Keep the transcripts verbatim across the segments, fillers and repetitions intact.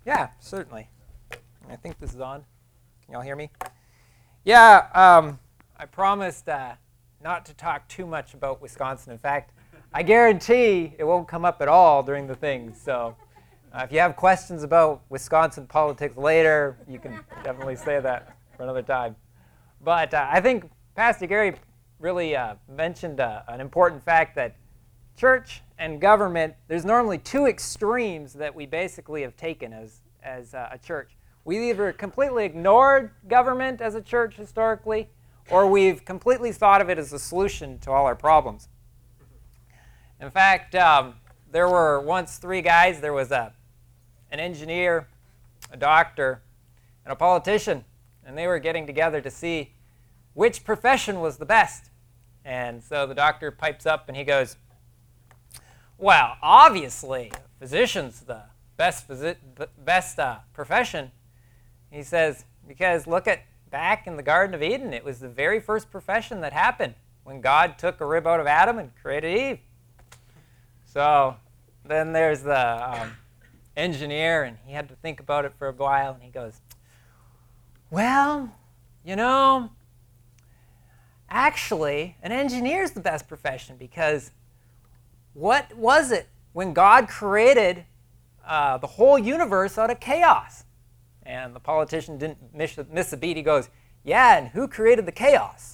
Yeah, certainly. I think this is on. Can y'all hear me? Yeah, um, I promised uh, not to talk too much about Wisconsin. In fact, I guarantee it won't come up at all during the thing. So uh, if you have questions about Wisconsin politics later, you can definitely say that for another time. But uh, I think Pastor Gary really uh, mentioned uh, an important fact that church and government, there's normally two extremes that we basically have taken as, as uh, a church. We've either completely ignored government as a church historically, or we've completely thought of it as a solution to all our problems. In fact, um, there were once three guys. There was a, an engineer, a doctor, and a politician, and they were getting together to see which profession was the best. And so the doctor pipes up and he goes, well, obviously, physician's the best, phys- best uh, profession. He says, because look at back in the Garden of Eden, it was the very first profession that happened when God took a rib out of Adam and created Eve. So then there's the um, engineer, and he had to think about it for a while, and he goes, well, you know, actually, an engineer's the best profession because what was it when God created uh, the whole universe out of chaos? And the politician didn't miss, miss a beat. He goes, yeah, and who created the chaos?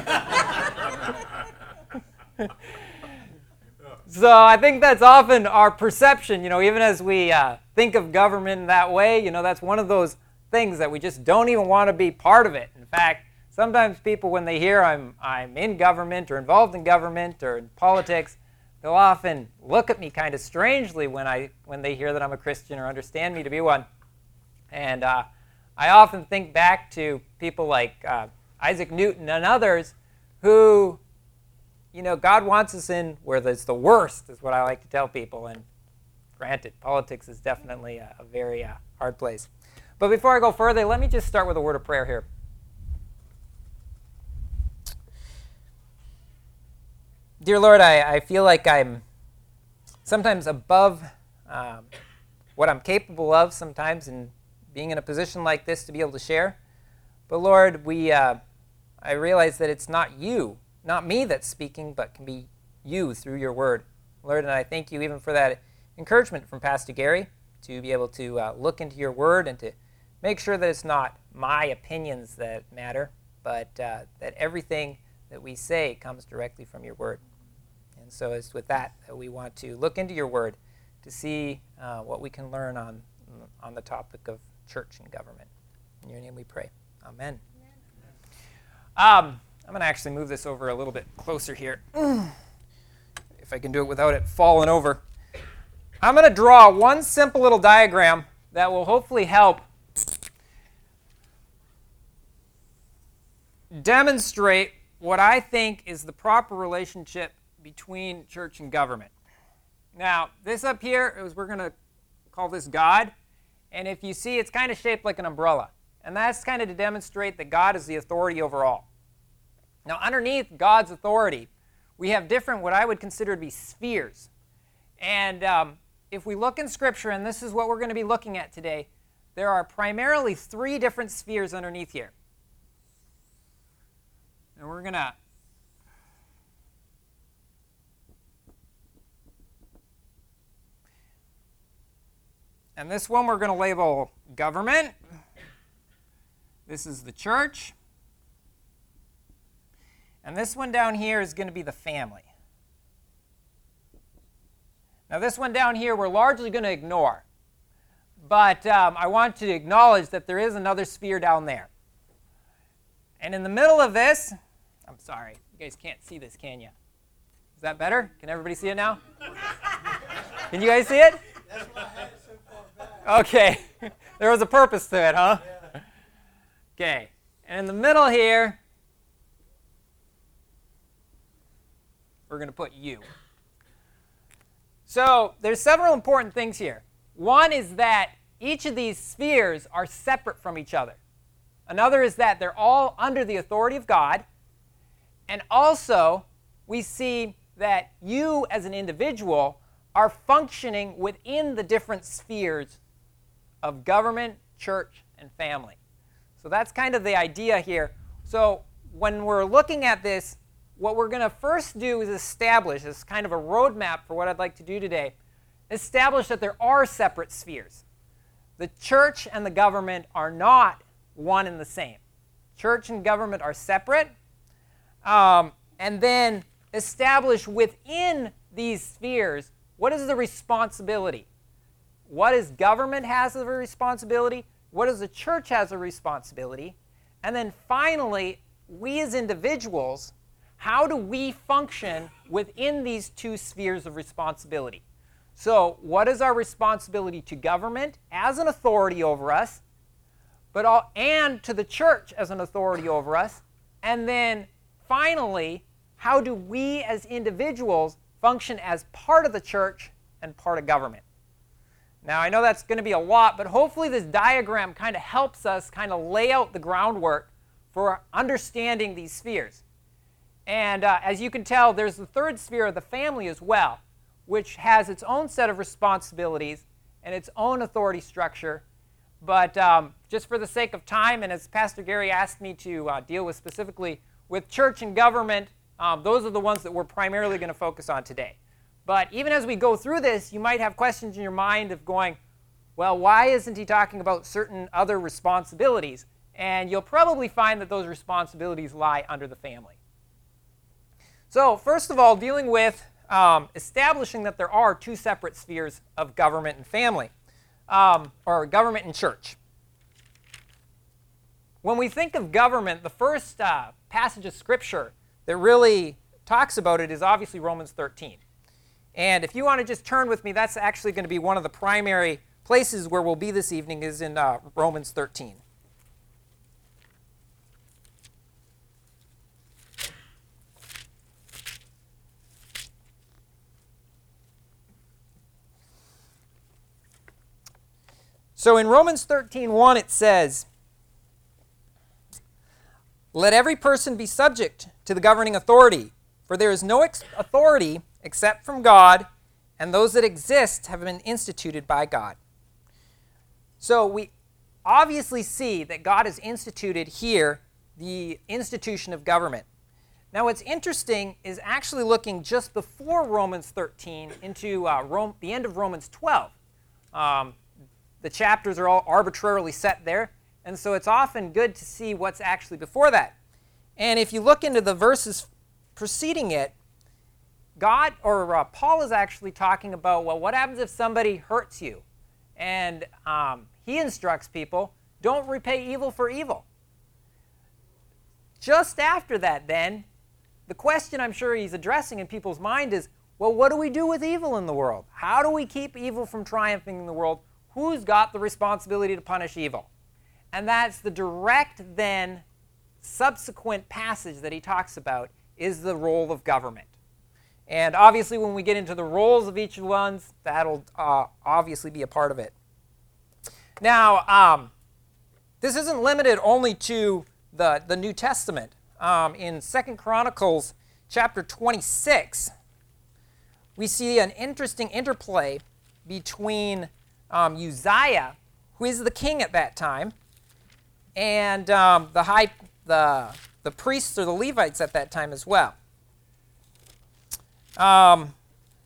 So I think that's often our perception, you know, even as we uh, think of government in that way, you know, that's one of those things that we just don't even want to be part of it. In fact, sometimes people, when they hear I'm, I'm in government or involved in government or in politics, they'll often look at me kind of strangely when I when they hear that I'm a Christian or understand me to be one. And uh, I often think back to people like uh, Isaac Newton and others who, you know, God wants us in where it's the worst, is what I like to tell people. And granted, politics is definitely a, a very uh, hard place. But before I go further, let me just start with a word of prayer here. Dear Lord, I, I feel like I'm sometimes above um, what I'm capable of sometimes in being in a position like this to be able to share. But Lord, we uh, I realize that it's not you, not me that's speaking, but can be you through your word. Lord, and I thank you even for that encouragement from Pastor Gary to be able to uh, look into your word and to make sure that it's not my opinions that matter, but uh, that everything that we say comes directly from your word. And so it's with that that we want to look into your word to see uh, what we can learn on, on the topic of church and government. In your name we pray. Amen. Amen. Um, I'm going to actually move this over a little bit closer here, if I can do it without it falling over. I'm going to draw one simple little diagram that will hopefully help demonstrate what I think is the proper relationship between church and government. Now, this up here is, we're going to call this God. And if you see, it's kind of shaped like an umbrella. And that's kind of to demonstrate that God is the authority over all. Now, underneath God's authority, we have different, what I would consider to be spheres. And um, if we look in Scripture, and this is what we're going to be looking at today, there are primarily three different spheres underneath here. And we're going to And this one we're going to label government. This is the church. And this one down here is going to be the family. Now this one down here we're largely going to ignore. But um, I want to acknowledge that there is another sphere down there. And in the middle of this, I'm sorry, you guys can't see this, can you? Is that better? Can everybody see it now? Can you guys see it? That's why I had it so far back. Okay. There was a purpose to it, huh? Yeah. Okay. And in the middle here, we're going to put you. So there's several important things here. One is that each of these spheres are separate from each other. Another is that they're all under the authority of God. And also, we see that you as an individual are functioning within the different spheres of government, church, and family. So that's kind of the idea here. So when we're looking at this, what we're going to first do is establish, as kind of a roadmap for what I'd like to do today, establish that there are separate spheres. The church and the government are not one and the same. Church and government are separate. Um, and then establish within these spheres, what is the responsibility? What does government has a responsibility? What does the church has a responsibility? And then finally, we as individuals, how do we function within these two spheres of responsibility? So what is our responsibility to government as an authority over us, but all, and to the church as an authority over us? And then finally, how do we as individuals function as part of the church and part of government? Now, I know that's going to be a lot, but hopefully this diagram kind of helps us kind of lay out the groundwork for understanding these spheres. And uh, as you can tell, there's the third sphere of the family as well, which has its own set of responsibilities and its own authority structure. But um, just for the sake of time, and as Pastor Gary asked me to uh, deal with specifically with church and government, um, those are the ones that we're primarily going to focus on today. But even as we go through this, you might have questions in your mind of going, well, why isn't he talking about certain other responsibilities? And you'll probably find that those responsibilities lie under the family. So first of all, dealing with um, establishing that there are two separate spheres of government and family, um, or government and church. When we think of government, the first uh, passage of Scripture that really talks about it is obviously Romans thirteen. And if you want to just turn with me, that's actually going to be one of the primary places where we'll be this evening is in uh, Romans thirteen. So in Romans thirteen one it says, "Let every person be subject to the governing authority, for there is no ex- authority except from God, and those that exist have been instituted by God." So we obviously see that God has instituted here the institution of government. Now what's interesting is actually looking just before Romans thirteen into uh, Rome, the end of Romans twelve. Um, the chapters are all arbitrarily set there, and so it's often good to see what's actually before that. And if you look into the verses preceding it, God, or uh, Paul is actually talking about, well, what happens if somebody hurts you? And um, he instructs people, don't repay evil for evil. Just after that, then, the question I'm sure he's addressing in people's mind is, well, what do we do with evil in the world? How do we keep evil from triumphing in the world? Who's got the responsibility to punish evil? And that's the direct, then, subsequent passage that he talks about is the role of government. And obviously when we get into the roles of each of the ones, that'll uh, obviously be a part of it. Now, um, this isn't limited only to the, the New Testament. Um, in Second Chronicles chapter twenty-six, we see an interesting interplay between um, Uzziah, who is the king at that time, and um, the, high, the, the priests or the Levites at that time as well. Um,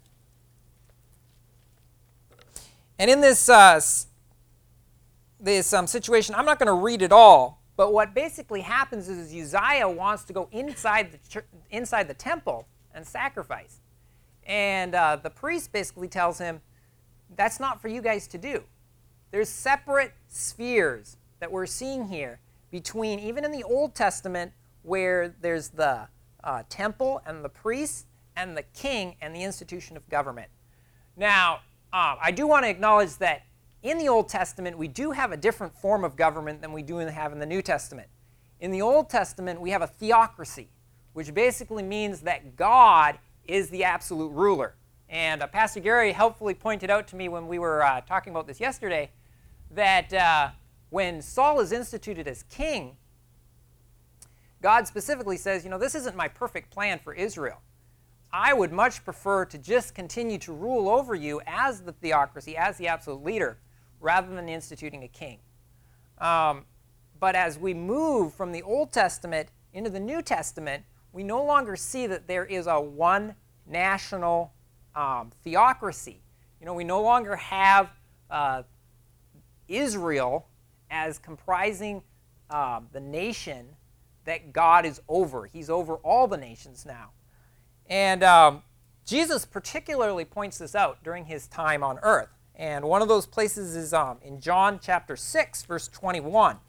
and in this, uh, this um, situation, I'm not going to read it all, but what basically happens is Uzziah wants to go inside the, ch- inside the temple and sacrifice. And uh, the priest basically tells him, that's not for you guys to do. There's separate spheres that we're seeing here between, even in the Old Testament, where there's the uh, temple and the priests, and the king and the institution of government. Now, um, I do want to acknowledge that in the Old Testament, we do have a different form of government than we do have in the New Testament. In the Old Testament, we have a theocracy, which basically means that God is the absolute ruler. And uh, Pastor Gary helpfully pointed out to me when we were uh, talking about this yesterday that uh, when Saul is instituted as king, God specifically says, you know, this isn't my perfect plan for Israel. I would much prefer to just continue to rule over you as the theocracy, as the absolute leader, rather than instituting a king. Um, but as we move from the Old Testament into the New Testament, we no longer see that there is a one national um, theocracy. You know, we no longer have uh, Israel as comprising um, the nation that God is over. He's over all the nations now. And um, Jesus particularly points this out during his time on earth. And one of those places is um, in John chapter six, verse twenty-one.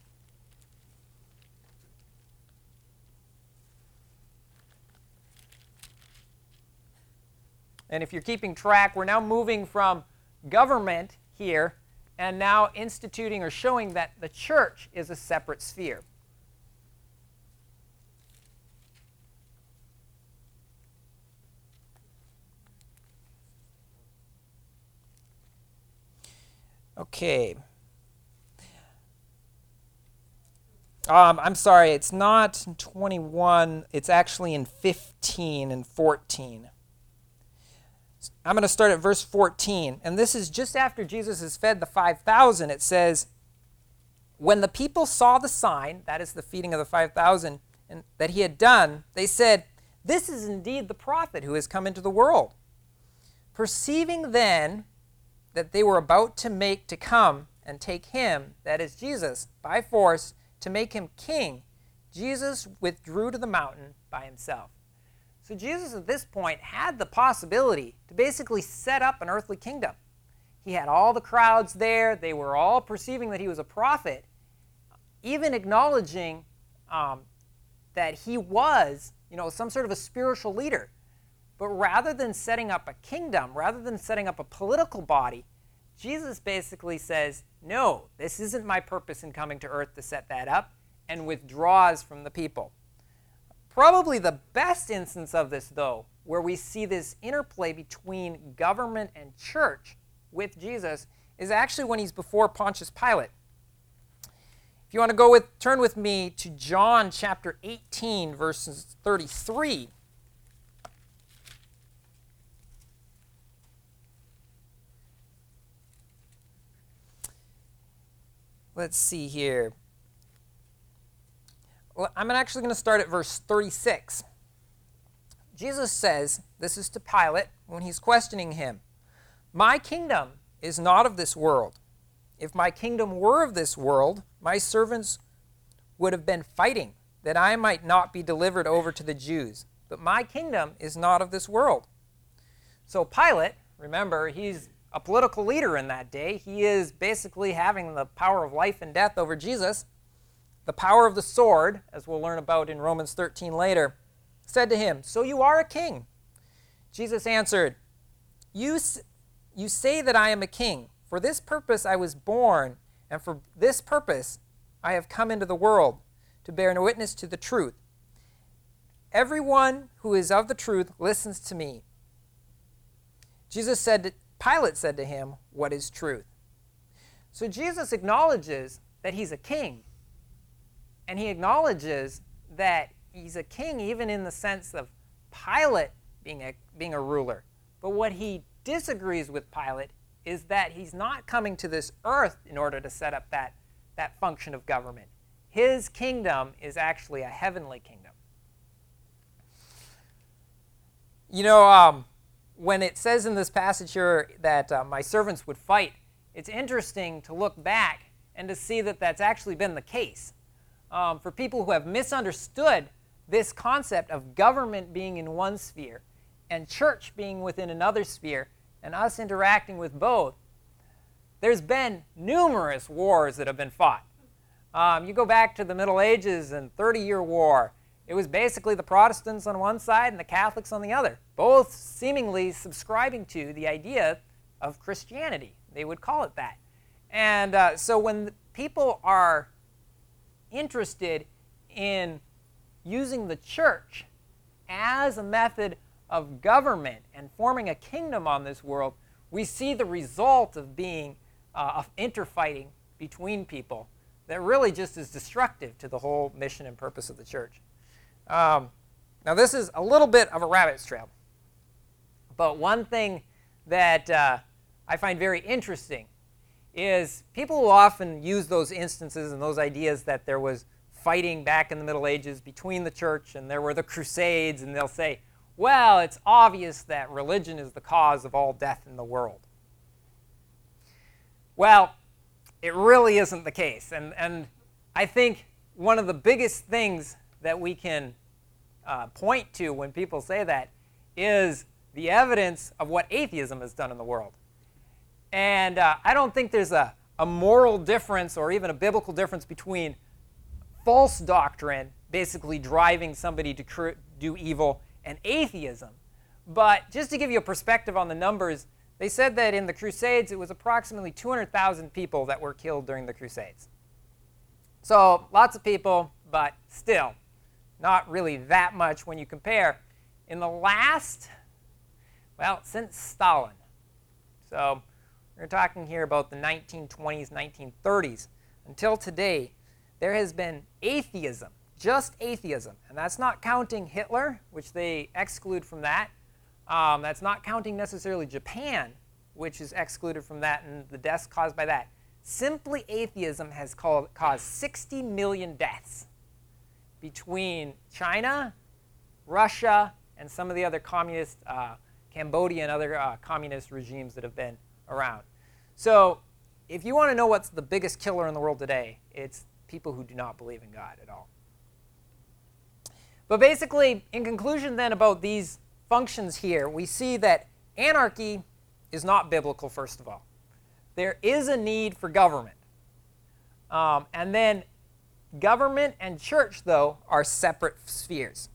And if you're keeping track, we're now moving from government here and now instituting or showing that the church is a separate sphere. Okay. Um, I'm sorry, it's not in twenty-one, it's actually in fifteen and fourteen. I'm going to start at verse fourteen, and this is just after Jesus has fed the five thousand. It says, when the people saw the sign, that is the feeding of the five thousand, and that he had done, they said, this is indeed the prophet who has come into the world. Perceiving then that they were about to make to come and take him, that is Jesus, by force, to make him king, Jesus withdrew to the mountain by himself. So Jesus at this point had the possibility to basically set up an earthly kingdom. He had all the crowds there. They were all perceiving that he was a prophet, even acknowledging um, that he was, you know, some sort of a spiritual leader. But rather than setting up a kingdom, rather than setting up a political body, Jesus basically says, no, this isn't my purpose in coming to earth to set that up, and withdraws from the people. Probably the best instance of this, though, where we see this interplay between government and church with Jesus, is actually when he's before Pontius Pilate. If you want to go with, turn with me to John chapter eighteen, verses thirty-three. Let's see here. Well, I'm actually going to start at verse thirty-six. Jesus says, this is to Pilate when he's questioning him, my kingdom is not of this world. If my kingdom were of this world, my servants would have been fighting, that I might not be delivered over to the Jews. But my kingdom is not of this world. So Pilate, remember, he's a political leader in that day. He is basically having the power of life and death over Jesus. The power of the sword, as we'll learn about in Romans thirteen later, said to him, so you are a king. Jesus answered, you, you say that I am a king. For this purpose I was born, and for this purpose I have come into the world, to bear witness to the truth. Everyone who is of the truth listens to me. Jesus said, Pilate said to him, what is truth? So Jesus acknowledges that he's a king. And he acknowledges that he's a king even in the sense of Pilate being a, being a ruler. But what he disagrees with Pilate is that he's not coming to this earth in order to set up that, that function of government. His kingdom is actually a heavenly kingdom. You know, um, when it says in this passage here that uh, my servants would fight, it's interesting to look back and to see that that's actually been the case. Um, for people who have misunderstood this concept of government being in one sphere and church being within another sphere and us interacting with both, there's been numerous wars that have been fought. Um, you go back to the Middle Ages and thirty-year War. It was basically the Protestants on one side and the Catholics on the other, both seemingly subscribing to the idea of Christianity. They would call it that. And uh, so when people are interested in using the church as a method of government and forming a kingdom on this world, we see the result of being uh, of interfighting between people that really just is destructive to the whole mission and purpose of the church. Um, now this is a little bit of a rabbit's trail, but one thing that uh, I find very interesting is people will often use those instances and those ideas that there was fighting back in the Middle Ages between the church and there were the Crusades, and they'll say, well, it's obvious that religion is the cause of all death in the world. Well, it really isn't the case. And, and I think one of the biggest things that we can uh, point to when people say that is the evidence of what atheism has done in the world. And uh, I don't think there's a, a moral difference or even a biblical difference between false doctrine, basically driving somebody to cr- do evil, and atheism. But just to give you a perspective on the numbers, they said that in the Crusades it was approximately two hundred thousand people that were killed during the Crusades. So lots of people, but still not really that much when you compare. In the last, well, since Stalin, so we're talking here about the nineteen twenties, nineteen thirties, until today, there has been atheism, just atheism, and that's not counting Hitler, which they exclude from that. Um, that's not counting necessarily Japan, which is excluded from that, and the deaths caused by that. Simply atheism has called, caused sixty million deaths between China, Russia, and some of the other communist, uh, Cambodia and other uh, communist regimes that have been around. So if you want to know what's the biggest killer in the world today, it's people who do not believe in God at all. But basically, in conclusion then about these functions here, we see that anarchy is not biblical, first of all. There is a need for government. Um, and then government and church, though, are separate spheres.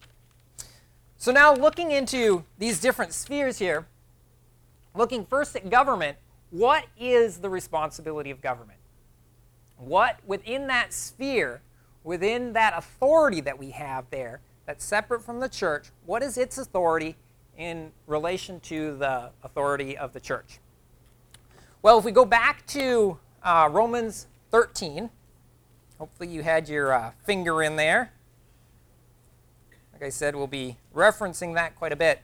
So now looking into these different spheres here, looking first at government, what is the responsibility of government? What within that sphere, within that authority that we have there, that's separate from the church, what is its authority in relation to the authority of the church? Well, if we go back to uh, Romans thirteen, hopefully you had your uh, finger in there. Like I said, we'll be referencing that quite a bit.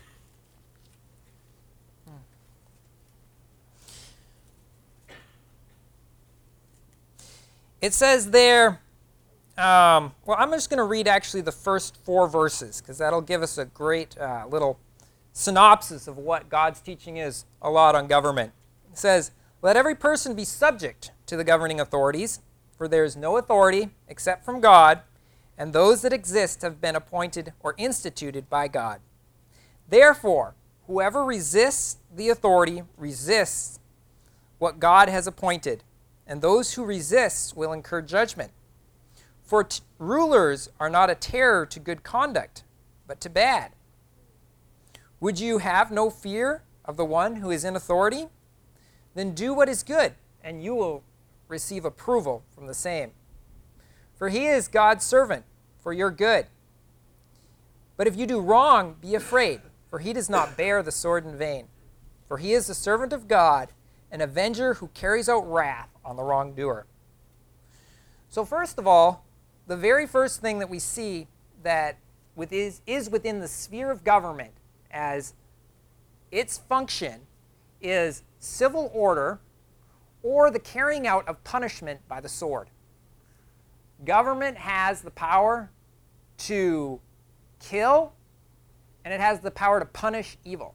It says there, um, well, I'm just going to read actually the first four verses because that'll give us a great uh, little synopsis of what God's teaching is a lot on government. It says, "Let every person be subject to the governing authorities, for there is no authority except from God, and those that exist have been appointed or instituted by God. Therefore, whoever resists the authority resists what God has appointed, and those who resist will incur judgment. For t- rulers are not a terror to good conduct, but to bad. Would you have no fear of the one who is in authority? Then do what is good, and you will receive approval from the same. For he is God's servant for your good. But if you do wrong, be afraid, for he does not bear the sword in vain. For he is the servant of God, an avenger who carries out wrath on the wrongdoer." So first of all, the very first thing that we see that with is, is within the sphere of government as its function is civil order or the carrying out of punishment by the sword. Government has the power to kill, and it has the power to punish evil.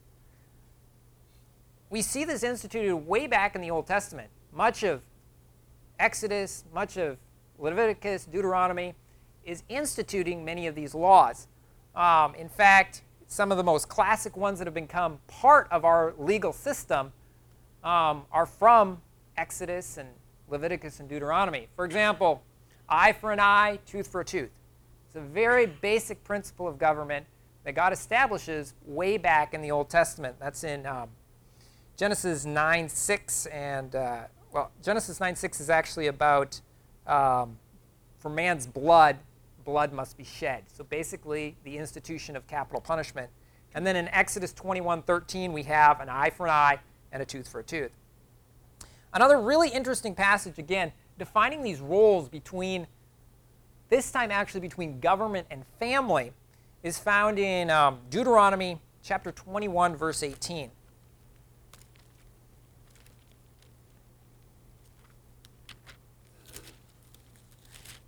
We see this instituted way back in the Old Testament. Much of Exodus, much of Leviticus, Deuteronomy is instituting many of these laws. Um, in fact, some of the most classic ones that have become part of our legal system um, are from Exodus and Leviticus and Deuteronomy. For example, eye for an eye, tooth for a tooth. It's a very basic principle of government that God establishes way back in the Old Testament. That's in um, Genesis nine six, and uh, well, Genesis nine six is actually about um, for man's blood, blood must be shed. So basically, the institution of capital punishment. And then in Exodus twenty-one thirteen, we have an eye for an eye and a tooth for a tooth. Another really interesting passage, again, defining these roles between, this time actually between government and family, is found in um, Deuteronomy chapter twenty-one, verse eighteen.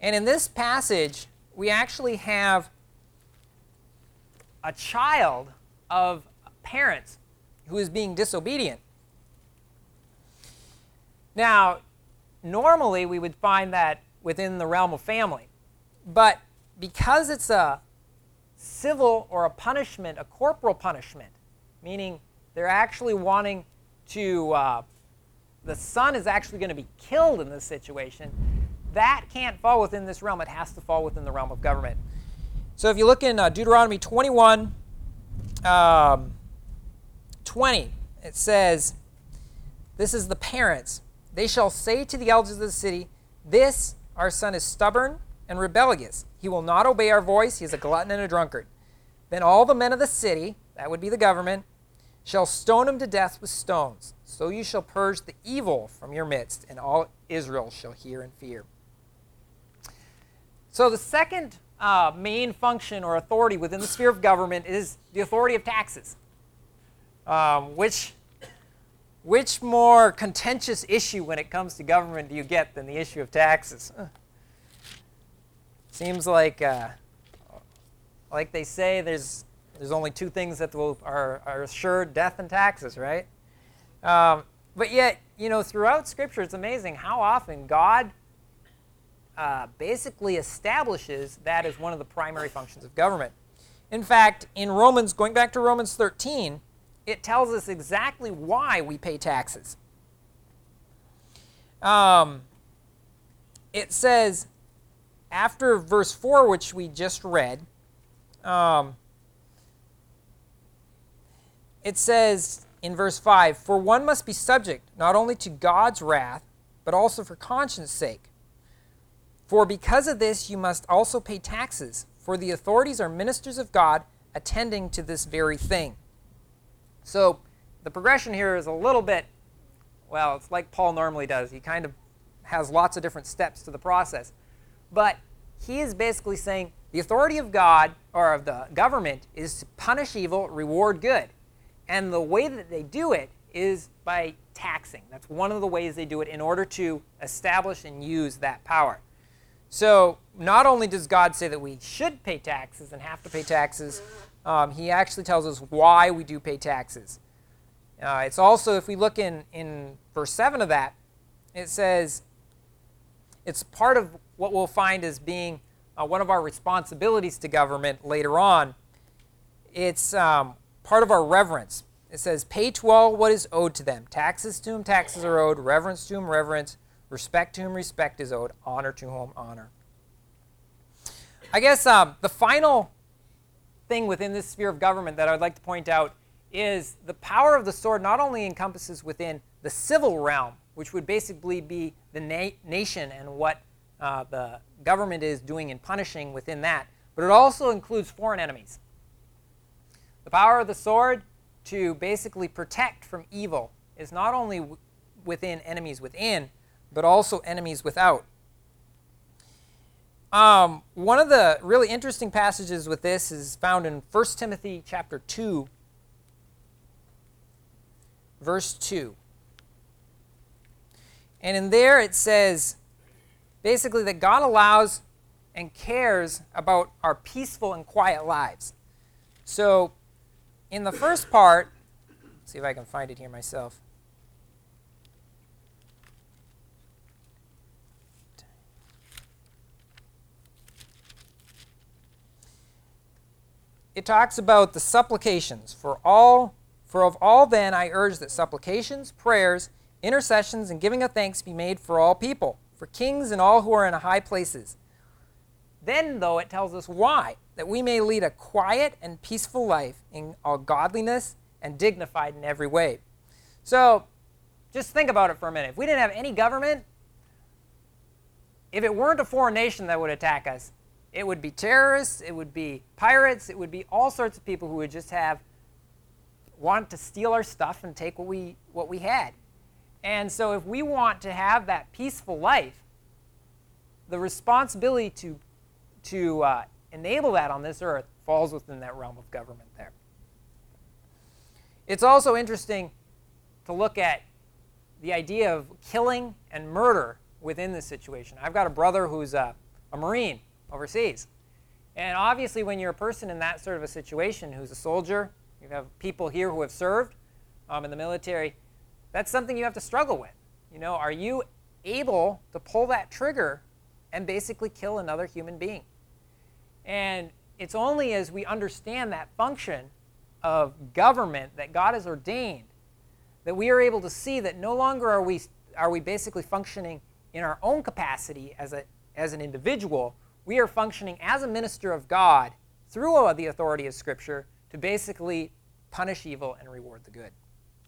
And in this passage, we actually have a child of parents who is being disobedient. Now, normally we would find that within the realm of family. But because it's a civil or a punishment, a corporal punishment, meaning they're actually wanting to, uh, the son is actually going to be killed in this situation, that can't fall within this realm. It has to fall within the realm of government. So if you look in uh, Deuteronomy twenty-one, um, twenty, it says, this is the parents. They shall say to the elders of the city, this, our son, is stubborn and rebellious. He will not obey our voice. He is a glutton and a drunkard. Then all the men of the city, that would be the government, shall stone him to death with stones. So you shall purge the evil from your midst, and all Israel shall hear and fear. So the second uh, main function or authority within the sphere of government is the authority of taxes, um, which Which more contentious issue when it comes to government do you get than the issue of taxes? Uh, seems like, uh, like they say, there's there's only two things that will are are assured: death and taxes, right? Um, but yet, you know, throughout Scripture, it's amazing how often God uh, basically establishes that as one of the primary functions of government. In fact, in Romans, going back to Romans thirteen. It tells us exactly why we pay taxes. Um, it says, after verse four, which we just read, um, it says in verse five, for one must be subject not only to God's wrath, but also for conscience sake. For because of this you must also pay taxes, for the authorities are ministers of God, attending to this very thing. So the progression here is a little bit, well, it's like Paul normally does. He kind of has lots of different steps to the process. But he is basically saying the authority of God, or of the government, is to punish evil, reward good. And the way that they do it is by taxing. That's one of the ways they do it in order to establish and use that power. So not only does God say that we should pay taxes and have to pay taxes, Um, he actually tells us why we do pay taxes. Uh, it's also, if we look in, in verse seven of that, it says it's part of what we'll find as being uh, one of our responsibilities to government later on. It's um, part of our reverence. It says, pay to all what is owed to them. Taxes to whom taxes are owed, reverence to whom reverence, respect to whom respect is owed, honor to whom honor. I guess um, the final thing within this sphere of government that I'd like to point out is the power of the sword not only encompasses within the civil realm, which would basically be the na- nation and what uh, the government is doing in punishing within that, but it also includes foreign enemies. The power of the sword to basically protect from evil is not only w- within enemies within, but also enemies without. Um, one of the really interesting passages with this is found in First Timothy chapter two, verse two. And in there it says basically that God allows and cares about our peaceful and quiet lives. So in the first part, let's see if I can find it here myself. It talks about the supplications. For all, for of all then I urge that supplications, prayers, intercessions, and giving of thanks be made for all people, for kings and all who are in high places. Then, though, it tells us why, that we may lead a quiet and peaceful life in all godliness and dignified in every way. So, just think about it for a minute. If we didn't have any government, if it weren't a foreign nation that would attack us, it would be terrorists, it would be pirates, it would be all sorts of people who would just have, want to steal our stuff and take what we, what we had. And so if we want to have that peaceful life, the responsibility to, to uh, enable that on this earth falls within that realm of government there. It's also interesting to look at the idea of killing and murder within this situation. I've got a brother who's a, a Marine overseas. And obviously when you're a person in that sort of a situation who's a soldier, you have people here who have served um, in the military, that's something you have to struggle with. You know, are you able to pull that trigger and basically kill another human being? And it's only as we understand that function of government that God has ordained that we are able to see that no longer are we, are we basically functioning in our own capacity as, a, as an individual. We are functioning as a minister of God through the authority of Scripture to basically punish evil and reward the good.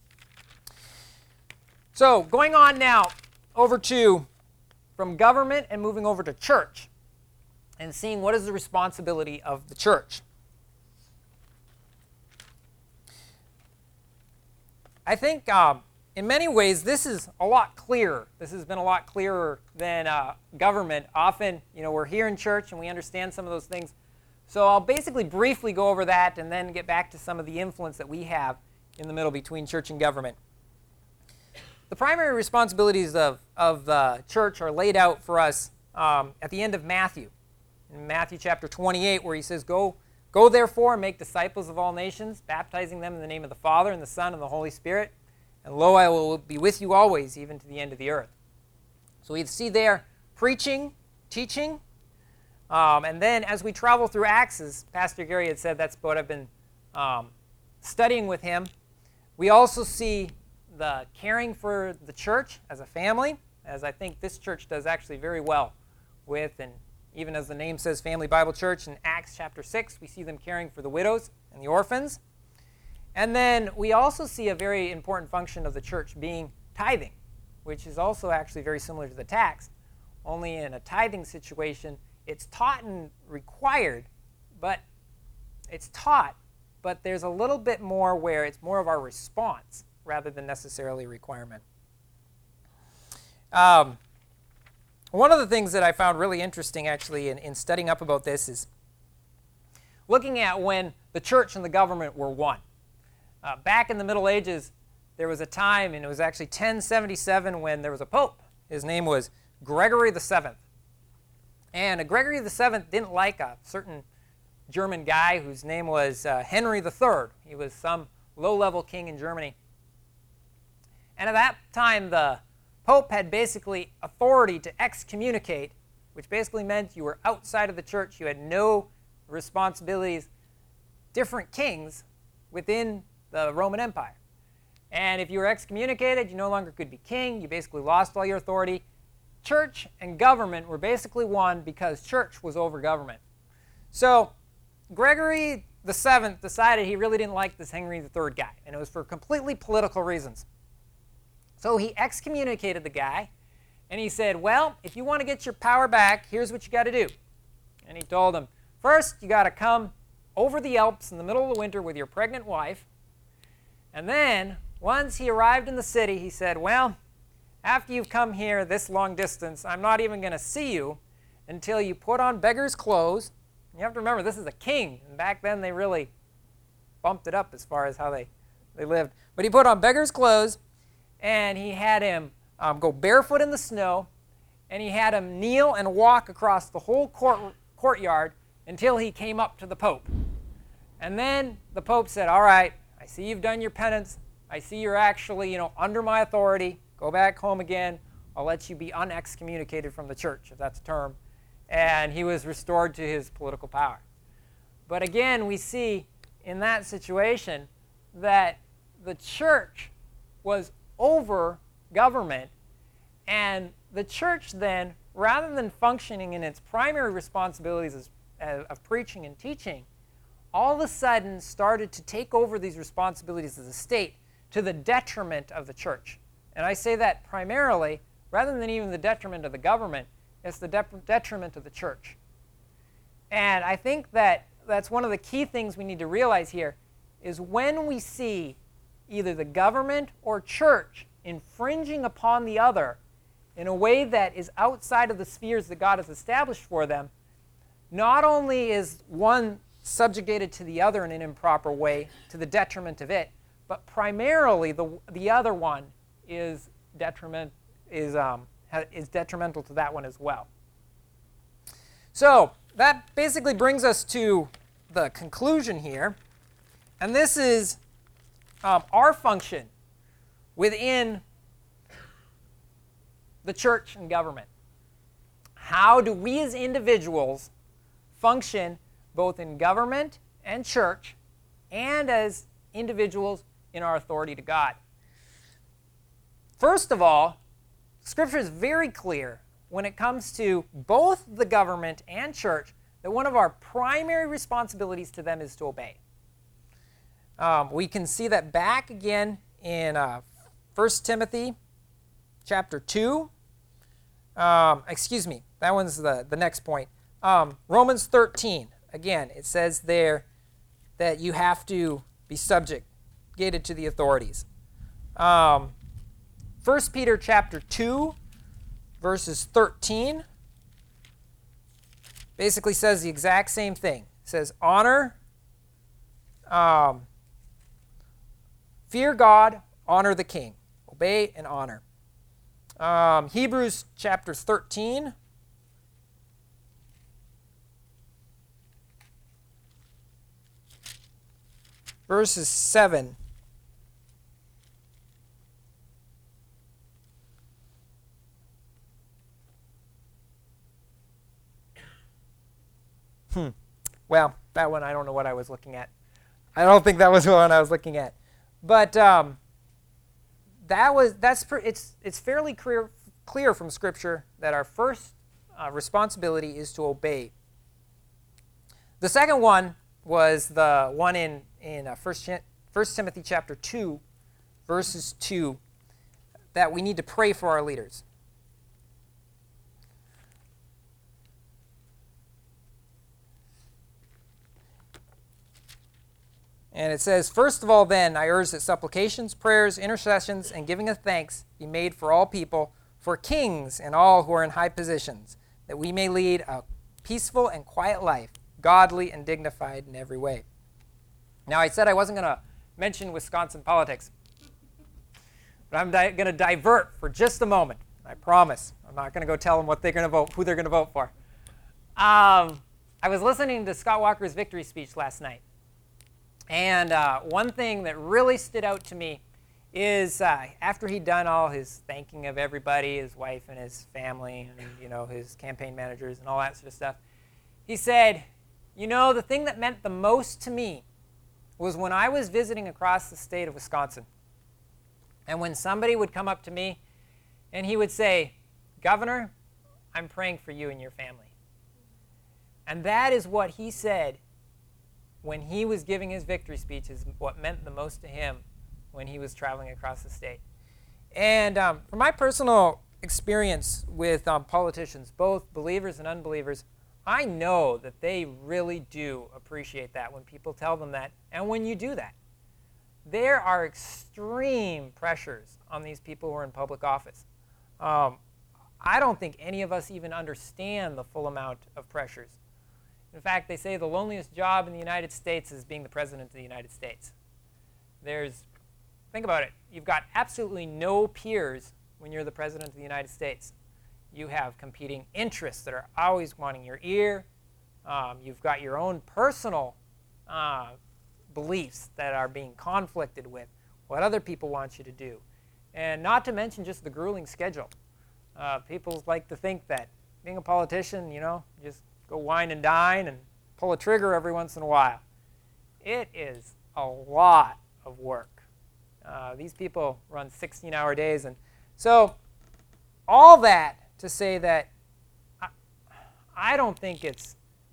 So going on now over to from government and moving over to church and seeing what is the responsibility of the church. I think um, in many ways this is a lot clearer. This has been a lot clearer than uh, government. Often, you know, we're here in church and we understand some of those things. So I'll basically briefly go over that and then get back to some of the influence that we have in the middle between church and government. The primary responsibilities of, of the church are laid out for us um, at the end of Matthew. In Matthew chapter twenty-eight, where he says, Go, go therefore and make disciples of all nations, baptizing them in the name of the Father and the Son and the Holy Spirit. And lo, I will be with you always, even to the end of the earth. So we see there preaching, teaching. Um, and then as we travel through Acts, as Pastor Gary had said, that's what I've been um, studying with him. We also see the caring for the church as a family, as I think this church does actually very well with, and even as the name says, Family Bible Church, in Acts chapter six, we see them caring for the widows and the orphans. And then we also see a very important function of the church being tithing, which is also actually very similar to the tax, only in a tithing situation, it's taught and required, but it's taught, but there's a little bit more where it's more of our response rather than necessarily a requirement. Um, one of the things that I found really interesting actually in, in studying up about this is looking at when the church and the government were one. Uh, back in the Middle Ages, there was a time, and it was actually ten seventy-seven, when there was a pope. His name was Gregory the Seventh. And Gregory the Seventh didn't like a certain German guy whose name was uh, Henry the Third. He was some low-level king in Germany. And at that time, the Pope had basically authority to excommunicate, which basically meant you were outside of the church, you had no responsibilities, different kings within the Roman Empire. And if you were excommunicated, you no longer could be king, you basically lost all your authority. Church and government were basically one because church was over government. So Gregory the Seventh decided he really didn't like this Henry the Third guy, and it was for completely political reasons. So he excommunicated the guy, and he said, well, if you want to get your power back, here's what you got to do. And he told him, first, you got to come over the Alps in the middle of the winter with your pregnant wife. And then, once he arrived in the city, he said, well, after you've come here this long distance, I'm not even going to see you until you put on beggar's clothes. You have to remember, this is a king, and back then they really bumped it up as far as how they, they lived. But he put on beggar's clothes, and he had him um, go barefoot in the snow, and he had him kneel and walk across the whole court, courtyard until he came up to the Pope. And then the Pope said, all right, I see you've done your penance. I see you're actually, you know, under my authority. Go back home again. I'll let you be unexcommunicated from the church, if that's a term. And he was restored to his political power. But again, we see in that situation that the church was over government, and the church then, rather than functioning in its primary responsibilities as, uh, of preaching and teaching, all of a sudden started to take over these responsibilities as a state to the detriment of the church. And I say that primarily, rather than even the detriment of the government, it's the de- detriment of the church. And I think that that's one of the key things we need to realize here, is when we see either the government or church infringing upon the other in a way that is outside of the spheres that God has established for them, not only is one subjugated to the other in an improper way to the detriment of it, but primarily the, the other one is detriment is um, is detrimental to that one as well. So that basically brings us to the conclusion here. And this is um, our function within the church and government. How do we as individuals function both in government and church and as individuals in our authority to God? First of all, Scripture is very clear when it comes to both the government and church that one of our primary responsibilities to them is to obey. Um, we can see that back again in uh, First Timothy chapter two. Um, excuse me, that one's the, the next point. Um, Romans thirteen, again, it says there that you have to be subjugated to the authorities. Um, First Peter chapter two, verses thirteen, basically says the exact same thing. It says, honor, um, fear God, honor the king. Obey and honor. Um, Hebrews chapter thirteen. Verses seven. Hmm. Well, that one I don't know what I was looking at. I don't think that was the one I was looking at. But um, that was that's it's it's fairly clear clear from Scripture that our first uh, responsibility is to obey. The second one was the one in in uh, First First Timothy chapter two, verses two, that we need to pray for our leaders. And it says, first of all, then, I urge that supplications, prayers, intercessions, and giving of thanks be made for all people, for kings and all who are in high positions, that we may lead a peaceful and quiet life, godly and dignified in every way. Now, I said I wasn't going to mention Wisconsin politics, but I'm di- going to divert for just a moment. I promise. I'm not going to go tell them what they're going to vote, who they're going to vote for. Um, I was listening to Scott Walker's victory speech last night. And uh, one thing that really stood out to me is uh, after he'd done all his thanking of everybody, his wife and his family, and you know his campaign managers and all that sort of stuff, he said, you know, the thing that meant the most to me was when I was visiting across the state of Wisconsin. And when somebody would come up to me and he would say, Governor, I'm praying for you and your family. And that is what he said when he was giving his victory speech, is what meant the most to him when he was traveling across the state. And um, from my personal experience with um, politicians, both believers and unbelievers, I know that they really do appreciate that when people tell them that, and when you do that. There are extreme pressures on these people who are in public office. Um, I don't think any of us even understand the full amount of pressures. In fact, they say the loneliest job in the United States is being the president of the United States. There's, think about it, you've got absolutely no peers when you're the president of the United States. You have competing interests that are always wanting your ear. Um, you've got your own personal uh, beliefs that are being conflicted with what other people want you to do. And not to mention just the grueling schedule. Uh, people like to think that being a politician, you know, just go wine and dine and pull a trigger every once in a while. It is a lot of work. Uh, these people run sixteen-hour days. And so all that to say that I, I don't think it's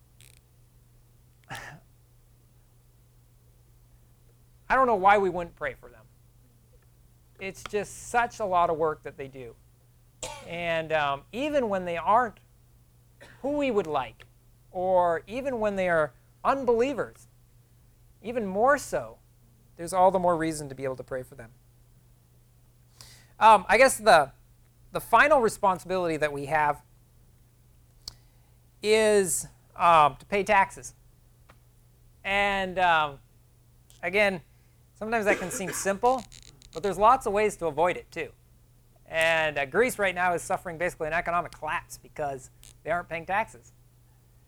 I don't know why we wouldn't pray for them. It's just such a lot of work that they do. And um, even when they aren't who we would like, or even when they are unbelievers, even more so, there's all the more reason to be able to pray for them. Um, I guess the, the final responsibility that we have is um, to pay taxes. And um, again, sometimes that can seem simple, but there's lots of ways to avoid it too. And uh, Greece right now is suffering basically an economic collapse because they aren't paying taxes.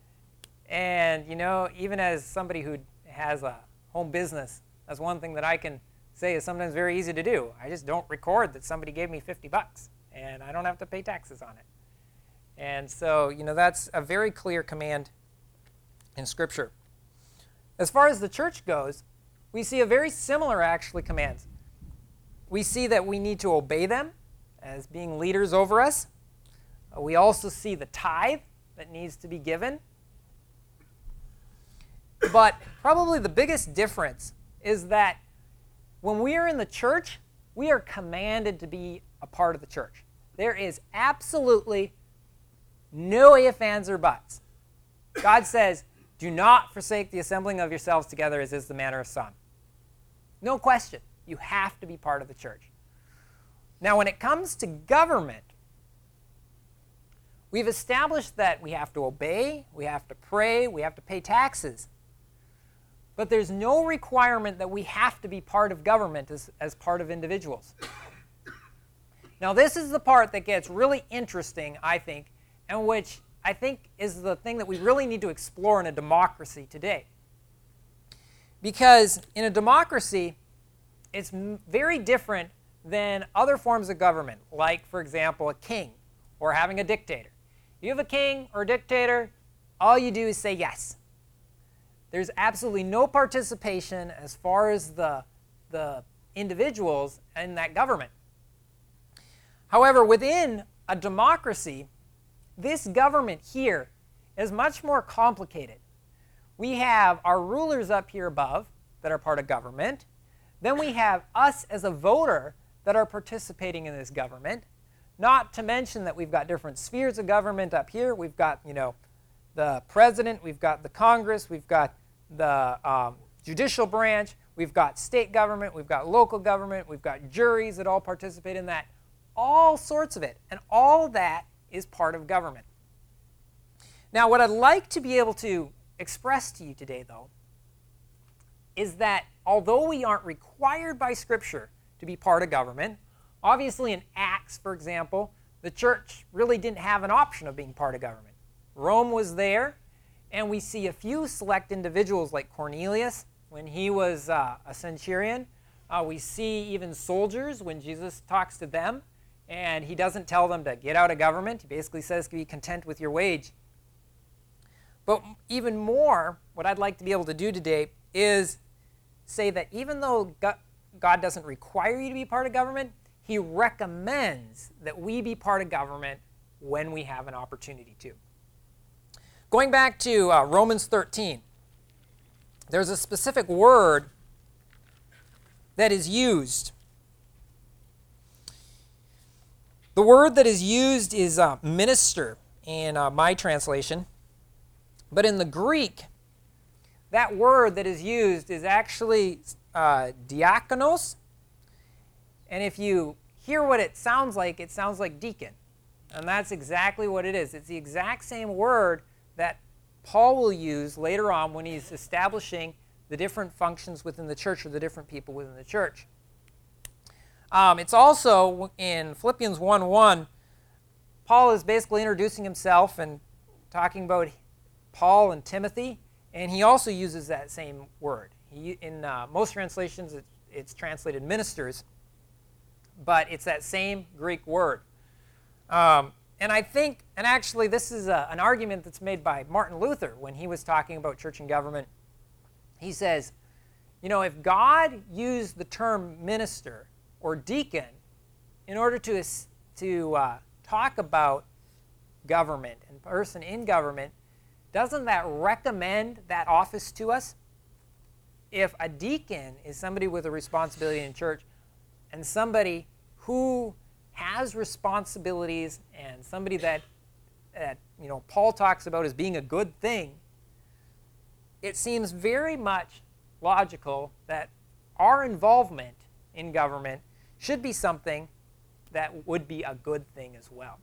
And, you know, even as somebody who has a home business, that's one thing that I can say is sometimes very easy to do. I just don't record that somebody gave me fifty bucks, and I don't have to pay taxes on it. And so, you know, that's a very clear command in Scripture. As far as the church goes, we see a very similar, actually, commands. We see that we need to obey them as being leaders over us. Uh, we also see the tithe that needs to be given. But probably the biggest difference is that when we are in the church, we are commanded to be a part of the church. There is absolutely no ifs, ands, or buts. God says, do not forsake the assembling of yourselves together as is the manner of some. No question. You have to be part of the church. Now, when it comes to government, we've established that we have to obey, we have to pray, we have to pay taxes. But there's no requirement that we have to be part of government as, as part of individuals. Now, this is the part that gets really interesting, I think, and which I think is the thing that we really need to explore in a democracy today. Because in a democracy, it's m- very different than other forms of government, like, for example, a king or having a dictator. If you have a king or a dictator, all you do is say yes. There's absolutely no participation as far as the, the individuals in that government. However, within a democracy, this government here is much more complicated. We have our rulers up here above that are part of government. Then we have us as a voter that are participating in this government. Not to mention that we've got different spheres of government up here. We've got, you know, the president, we've got the Congress, we've got the um, judicial branch, we've got state government, we've got local government, we've got juries that all participate in that. All sorts of it. And all that is part of government. Now, what I'd like to be able to express to you today, though, is that although we aren't required by Scripture to be part of government, obviously in Acts, for example, the church really didn't have an option of being part of government. Rome was there, and we see a few select individuals like Cornelius when he was uh, a centurion. Uh, we see even soldiers when Jesus talks to them, and he doesn't tell them to get out of government. He basically says, be content with your wage. But even more, what I'd like to be able to do today is say that even though God doesn't require you to be part of government, he recommends that we be part of government when we have an opportunity to. Going back to uh, Romans thirteen, there's a specific word that is used. The word that is used is uh, minister in uh, my translation. But in the Greek, that word that is used is actually uh, diakonos. And if you hear what it sounds like, it sounds like deacon. And that's exactly what it is. It's the exact same word that Paul will use later on when he's establishing the different functions within the church or the different people within the church. Um, it's also in Philippians one one, Paul is basically introducing himself and talking about Paul and Timothy, and he also uses that same word. He, in uh, most translations, it, it's translated ministers, but it's that same Greek word. Um, and I think, and actually this is a, an argument that's made by Martin Luther when he was talking about church and government. He says, you know, if God used the term minister or deacon in order to, to uh, talk about government and person in government, doesn't that recommend that office to us? If a deacon is somebody with a responsibility in church and somebody who has responsibilities and somebody that, that you know, Paul talks about as being a good thing, it seems very much logical that our involvement in government should be something that would be a good thing as well.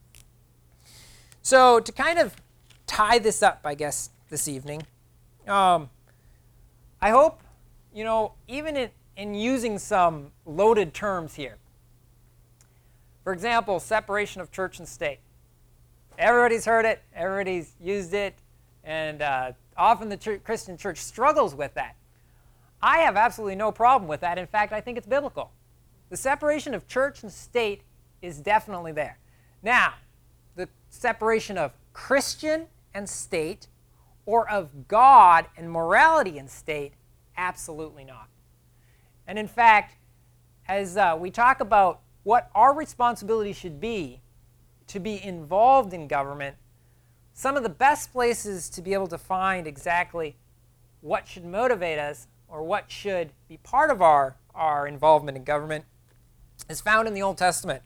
So to kind of tie this up, I guess, this evening, um, I hope, you know, even in, in using some loaded terms here, for example, separation of church and state. Everybody's heard it. Everybody's used it. And uh, often the church, Christian church struggles with that. I have absolutely no problem with that. In fact, I think it's biblical. The separation of church and state is definitely there. Now, the separation of Christian and state, or of God and morality and state, absolutely not. And in fact, as uh, we talk about what our responsibility should be to be involved in government, some of the best places to be able to find exactly what should motivate us or what should be part of our, our involvement in government is found in the Old Testament.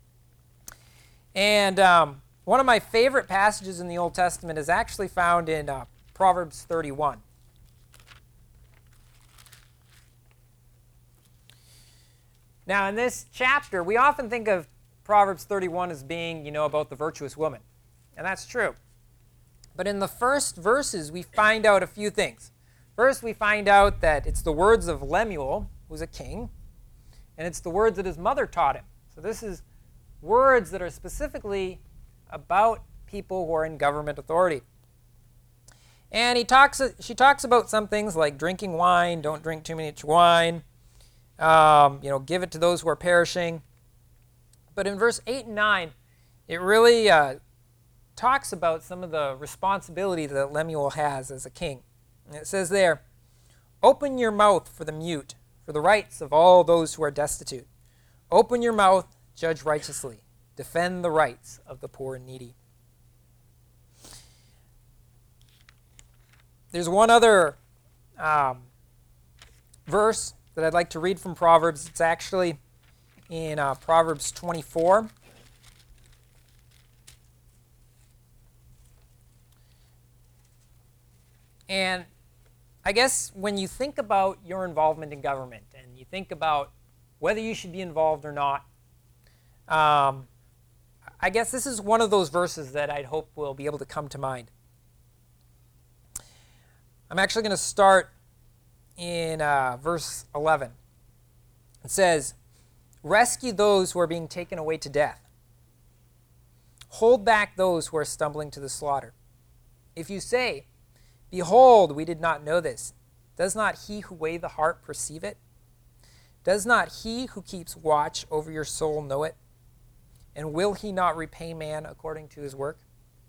And um, one of my favorite passages in the Old Testament is actually found in uh, Proverbs thirty-one. Now, in this chapter, we often think of Proverbs thirty-one as being, you know, about the virtuous woman. And that's true. But in the first verses, we find out a few things. First, we find out that it's the words of Lemuel, who's a king, and it's the words that his mother taught him. So this is words that are specifically about people who are in government authority. And he talks, she talks about some things like drinking wine, don't drink too much wine, um, you know, give it to those who are perishing. But in verse eight and nine, it really uh, talks about some of the responsibility that Lemuel has as a king. And it says there, "Open your mouth for the mute, for the rights of all those who are destitute. Open your mouth, judge righteously, defend the rights of the poor and needy." There's one other um, verse that I'd like to read from Proverbs. It's actually in uh, Proverbs twenty-four. And I guess when you think about your involvement in government and you think about whether you should be involved or not, um, I guess this is one of those verses that I'd hope will be able to come to mind. I'm actually going to start in uh, verse eleven. It says, "Rescue those who are being taken away to death. Hold back those who are stumbling to the slaughter. If you say, 'Behold, we did not know this,' does not he who weigh the heart perceive it? Does not he who keeps watch over your soul know it? And will he not repay man according to his work?"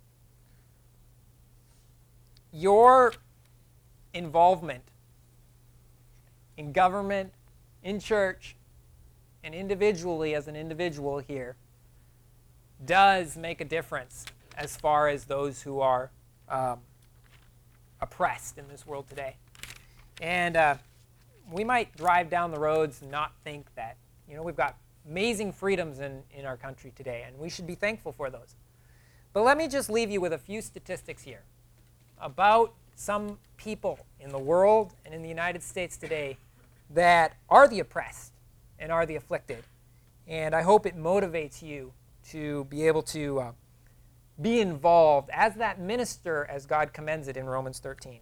Your involvement in government, in church, and individually as an individual here does make a difference as far as those who are um, oppressed in this world today. And uh, we might drive down the roads and not think that, you know, we've got amazing freedoms in, in our country today, and we should be thankful for those. But let me just leave you with a few statistics here about some people in the world and in the United States today that are the oppressed and are the afflicted. And I hope it motivates you to be able to uh, be involved as that minister as God commends it in Romans thirteen.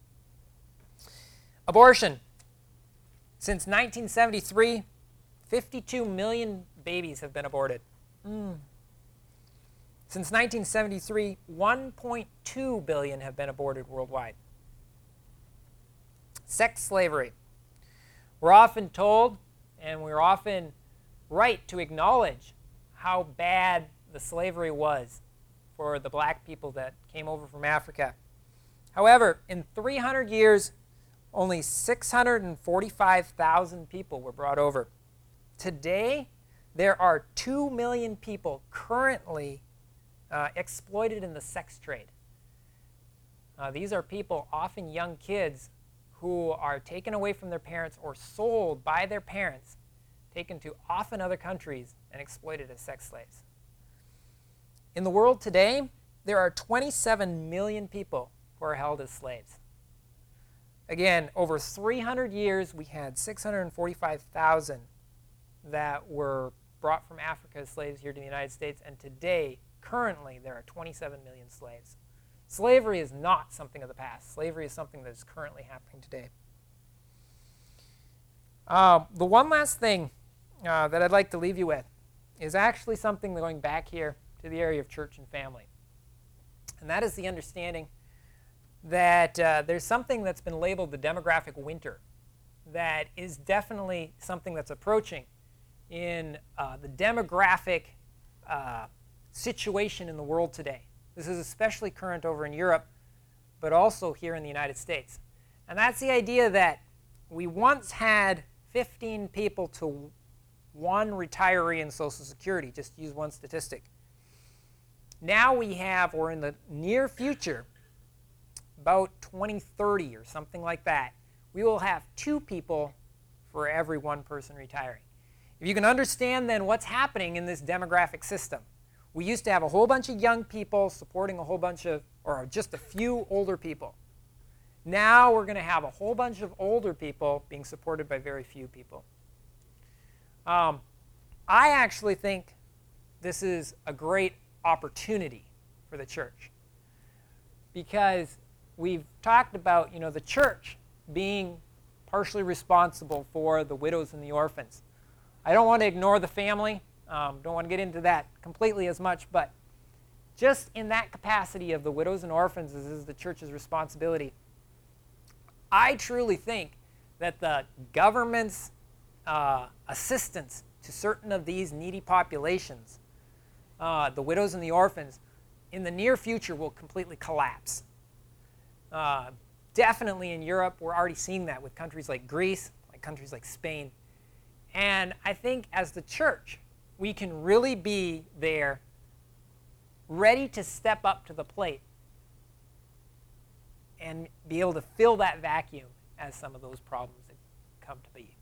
Abortion. Since nineteen seventy-three, fifty-two million babies have been aborted. Mm. Since nineteen seventy-three, one point two billion have been aborted worldwide. Sex slavery. We're often told, and we're often right to acknowledge how bad the slavery was for the black people that came over from Africa. However, in three hundred years, only six hundred forty-five thousand people were brought over. Today, there are two million people currently uh, exploited in the sex trade. Uh, these are people, often young kids, who are taken away from their parents or sold by their parents, taken to often other countries and exploited as sex slaves. In the world today, there are twenty-seven million people who are held as slaves. Again, over three hundred years, we had six hundred forty-five thousand that were brought from Africa as slaves here to the United States, and today, currently, there are twenty-seven million slaves. Slavery is not something of the past. Slavery is something that is currently happening today. Uh, the one last thing uh, that I'd like to leave you with is actually something going back here to the area of church and family. And that is the understanding that uh, there's something that's been labeled the demographic winter that is definitely something that's approaching in uh, the demographic uh, situation in the world today. This is especially current over in Europe, but also here in the United States. And that's the idea that we once had fifteen people to one retiree in Social Security, just to use one statistic. Now we have, or in the near future, about twenty thirty or something like that, we will have two people for every one person retiring. If you can understand then what's happening in this demographic system. We used to have a whole bunch of young people supporting a whole bunch of, or just a few older people. Now we're going to have a whole bunch of older people being supported by very few people. Um, I actually think this is a great opportunity for the church, because we've talked about, you know, the church being partially responsible for the widows and the orphans. I don't want to ignore the family. Um, don't want to get into that completely as much, but just in that capacity of the widows and orphans as is the church's responsibility, I truly think that the government's uh, assistance to certain of these needy populations, uh, the widows and the orphans, in the near future will completely collapse. Uh, definitely in Europe, we're already seeing that with countries like Greece, like countries like Spain. And I think as the church, we can really be there, ready to step up to the plate and be able to fill that vacuum as some of those problems have come to be.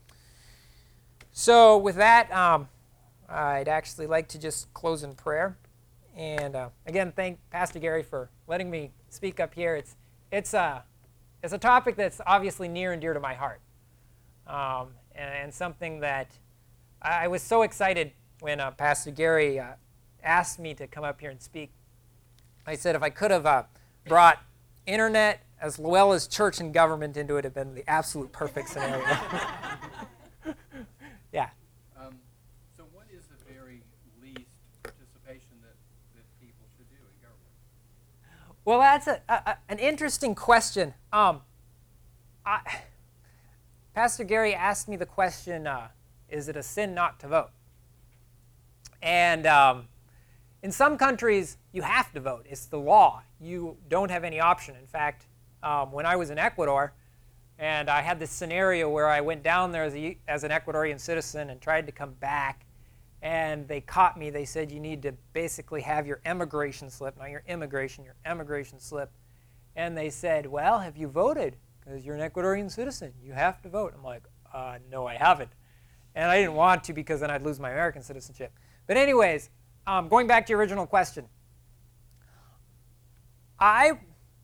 So with that, um, I'd actually like to just close in prayer. And uh, again, thank Pastor Gary for letting me speak up here. It's, it's, a, it's a topic that's obviously near and dear to my heart, um, and, and something that I, I was so excited when uh, Pastor Gary uh, asked me to come up here and speak. I said if I could have uh, brought internet as well as church and government into it, have been the absolute perfect scenario. Yeah. Um, so what is the very least participation that, that people should do in government? Well, that's a, a, an interesting question. Um, I, Pastor Gary asked me the question, uh, is it a sin not to vote? And um, in some countries, you have to vote. It's the law. You don't have any option. In fact, um, when I was in Ecuador, and I had this scenario where I went down there as, a, as an Ecuadorian citizen and tried to come back, and they caught me. They said you need to basically have your emigration slip, not your immigration, your emigration slip. And they said, well, have you voted? Because you're an Ecuadorian citizen. You have to vote. I'm like, uh, no, I haven't. And I didn't want to because then I'd lose my American citizenship. But anyways, um, going back to your original question, I,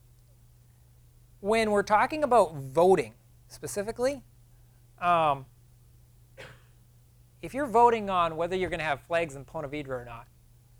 when we're talking about voting specifically, um, if you're voting on whether you're going to have flags in Ponte Vedra or not,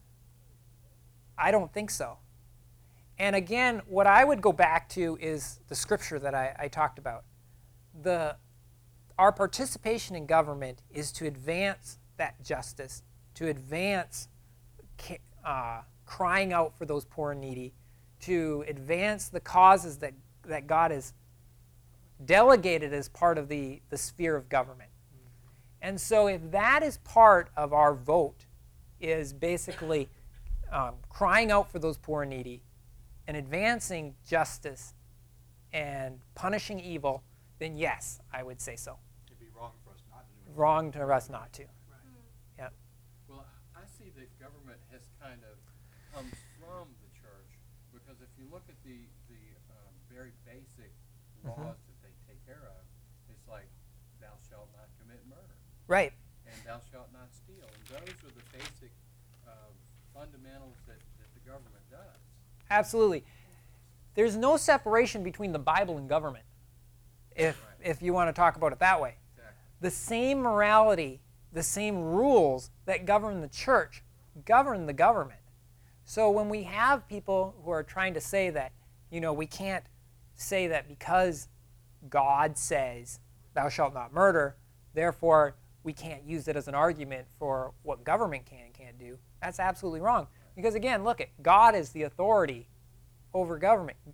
I don't think so. And again, what I would go back to is the scripture that I, I talked about. The, our participation in government is to advance that justice, to advance uh, crying out for those poor and needy, to advance the causes that, that God has delegated as part of the, the sphere of government. And so if that is part of our vote, is basically um, crying out for those poor and needy and advancing justice and punishing evil, then yes, I would say so. It'd be wrong for us not to do it. Wrong to us not to. Right. Yeah. Well, I see that government has kind of come from the church, because if you look at the, the um, very basic laws Mhm. that they take care of, it's like, thou shalt not commit murder. Right. And thou shalt not steal. And those are the basic uh, fundamentals that, that the government does. Absolutely. There's no separation between the Bible and government, if, Right. if you want to talk about it that way. Exactly. The same morality, the same rules that govern the church govern the government. So when we have people who are trying to say that, you know, we can't say that because God says, thou shalt not murder, therefore we can't use it as an argument for what government can and can't do, that's absolutely wrong. Because again, look, at God is the authority over government.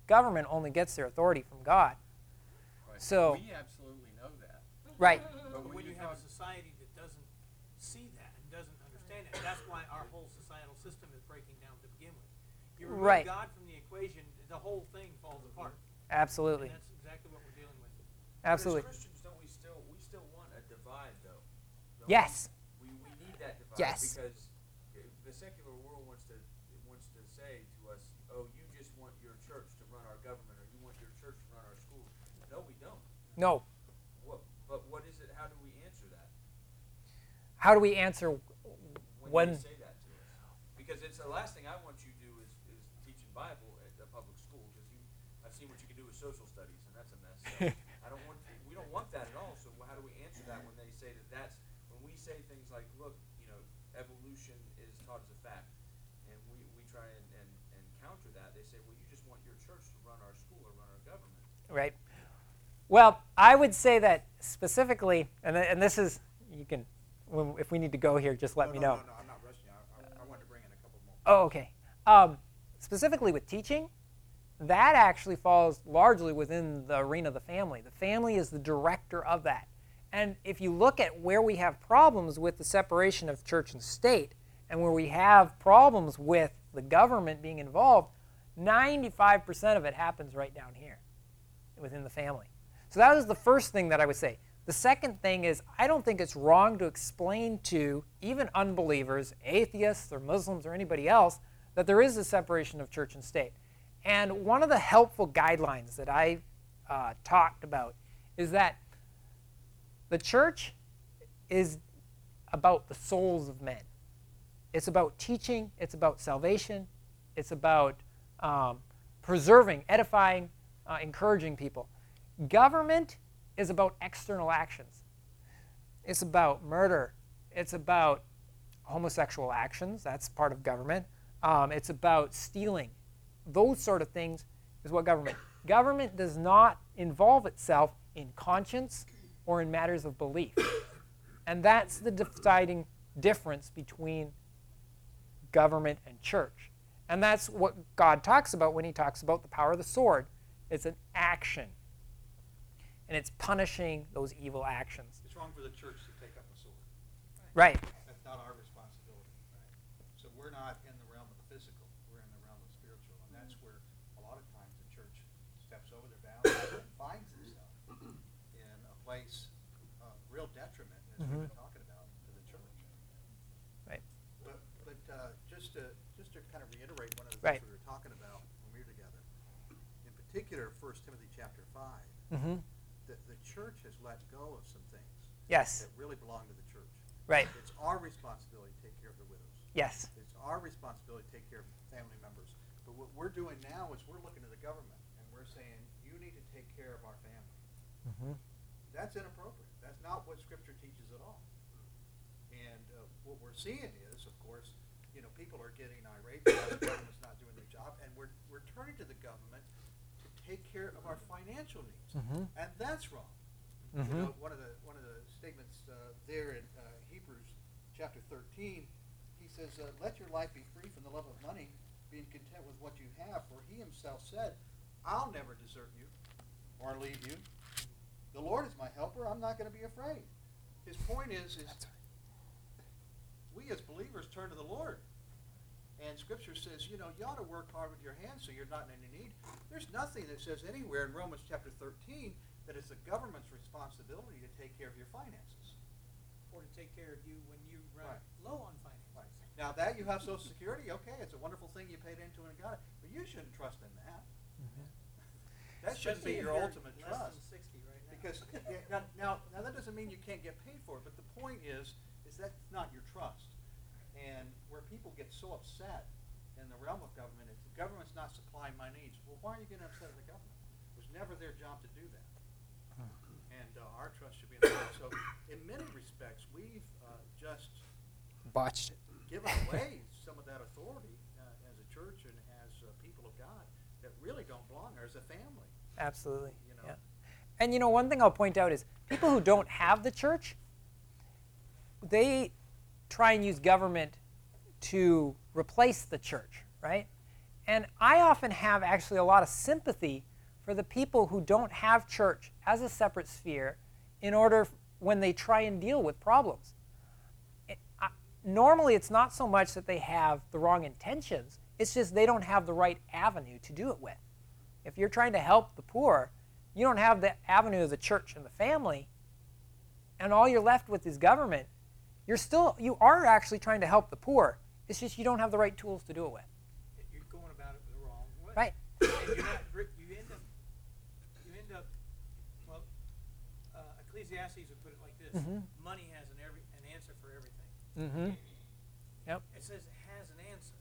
Government only gets their authority from God. Right. So- We absolutely know that. Right. But But when you have talk- a society that doesn't see that and doesn't understand it, that's why our whole societal system is breaking down to begin with. You remove Right. God from the equation, the whole thing falls apart. Absolutely. And that's exactly what we're dealing with. Absolutely. As Christians, don't we still we still want a divide though? Don't Yes. We? we we need that divide Yes. because i- the secular world wants to wants to say to us, oh, you just want your church to run our government, or you want your church to run our schools. No, we don't. No. What? But what is it? How do we answer that How do we answer when, when? they say that to us? Because it's the last thing I want you to do is, is teaching Bible at the public school, because you I've seen what you can do with social studies, and that's a mess. So I don't want we don't want that at all. So how do we answer that when they say that that's when we say things like, look, you know, evolution is taught as a fact, and we, we try and, and, and counter that. They say, well, you just want your church to run our school or run our government. Right. Well, I would say that specifically, and, th- and this is, you can, when, if we need to go here, just let no, me no, know. No, no, I'm not rushing. I, I, I wanted to bring in a couple more. Oh, okay. Um, specifically with teaching, that actually falls largely within the arena of the family. The family is the director of that. And if you look at where we have problems with the separation of church and state, and where we have problems with the government being involved, ninety-five percent of it happens right down here within the family. So that was the first thing that I would say. The second thing is, I don't think it's wrong to explain to even unbelievers, atheists or Muslims or anybody else, that there is a separation of church and state. And one of the helpful guidelines that I uh, talked about is that the church is about the souls of men. It's about teaching, it's about salvation, it's about um, preserving, edifying, uh, encouraging people. Government is about external actions. It's about murder. It's about homosexual actions. That's part of government. Um, it's about stealing. Those sort of things is what government. Government does not involve itself in conscience or in matters of belief. And that's the deciding difference between government and church. And that's what God talks about when he talks about the power of the sword. It's an action. And it's punishing those evil actions. It's wrong for the church to take up a sword. Right. That's not our responsibility. Right? So we're not in the realm of the physical. We're in the realm of the spiritual. And that's where a lot of times the church steps over their boundaries and finds itself in a place of real detriment, as Mhm. we've been talking about, to the church. Right. But, but uh, just to just to kind of reiterate one of the Right. things we were talking about when we were together, in particular, First Timothy chapter five, Mm-hmm. the, the church has let go of some things Yes. that really belong to the church. Right. It's our responsibility to take care of the widows. Yes. It's our responsibility to take care of family members. But what we're doing now is we're looking to the government and we're saying, you need to take care of our family. Mm-hmm. That's inappropriate. That's not what Scripture teaches at all. And uh, what we're seeing is, of course, you know, people are getting irate because the government's not doing their job, and we're we're turning to the government to take care of our financial needs, Mm-hmm. and that's wrong. Mm-hmm. You know, one of the one of the statements uh, there in uh, Hebrews chapter thirteen, he says, uh, "Let your life be free from the love of money, being content with what you have. For he himself said, I'll never desert you or leave you. The Lord is my helper. I'm not going to be afraid." His point is, is we as believers turn to the Lord. And Scripture says, you know, you ought to work hard with your hands so you're not in any need. There's nothing that says anywhere in Romans chapter thirteen that it's the government's responsibility to take care of your finances. Or to take care of you when you run Right. low on finances. Right. Now that you have Social Security, okay, it's a wonderful thing you paid into and got it, but you shouldn't trust in that. That shouldn't be Especially if your you're ultimate less trust. than sixty right now. Because yeah, now, now, now that doesn't mean you can't get paid for it, but the point is, is that's not your trust. And where people get so upset in the realm of government, if the government's not supplying my needs, well, why are you getting upset at the government? It was never their job to do that. And uh, our trust should be in the Lord. So in many respects, we've uh, just Botched it. given away some of that authority uh, as a church and as uh, people of God that really don't belong there as a family. Absolutely. You know. Yeah. And you know, one thing I'll point out is people who don't have the church, they try and use government to replace the church, right? And I often have actually a lot of sympathy for the people who don't have church as a separate sphere in order when they try and deal with problems. It, I, normally, it's not so much that they have the wrong intentions. It's just they don't have the right avenue to do it with. If you're trying to help the poor, you don't have the avenue of the church and the family, and all you're left with is government. You're still, you are actually trying to help the poor. It's just you don't have the right tools to do it with. You're going about it the wrong way. Right. And you're not, you end up, you end up, well, uh, Ecclesiastes would put it like this: Mhm. money has an every an answer for everything. Mm-hmm. Yep. It says it has an answer,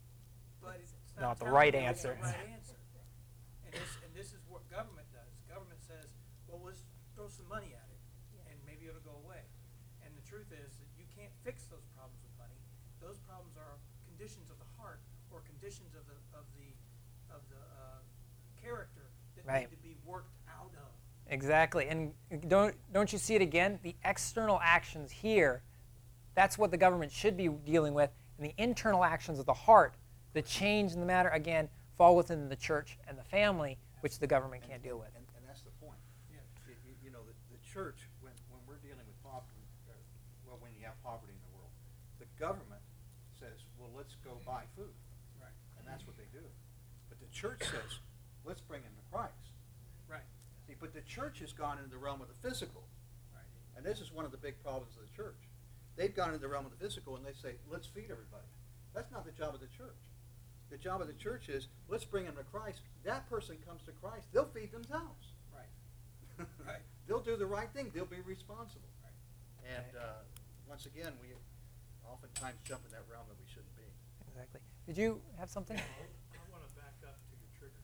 but it's Not not, the telling right you it's answer. The right answer. And this and this is what government does. Government says, well, let's throw some money at it, and maybe it'll go away. And the truth is that you can't fix those problems with money. Those problems are conditions of the heart or conditions of the of the of the uh, character that Right. need to be worked out of. Exactly. And don't don't you see it again? The external actions here, that's what the government should be dealing with. And the internal actions of the heart, the change in the matter, again, fall within the church and the family, which the government can't deal with. And, and that's the point. Yeah. You, you- you know, the, the church, when, when we're dealing with poverty, uh, well, when you have poverty in the world, the government says, well, let's go buy food. Right. And that's what they do. But the church says, let's bring them to Christ. Right. See, but the church has gone into the realm of the physical. Right. And this is one of the big problems of the church. They've gone into the realm of the physical and they say, let's feed everybody. That's not the job of the church. The job of the church is, let's bring them to Christ. That person comes to Christ, they'll feed themselves. Right. Right. They'll do the right thing. They'll be responsible. Right. And uh, once again, we oftentimes jump in that realm that we shouldn't be. Exactly. Did you have something? I want to back up to your trigger.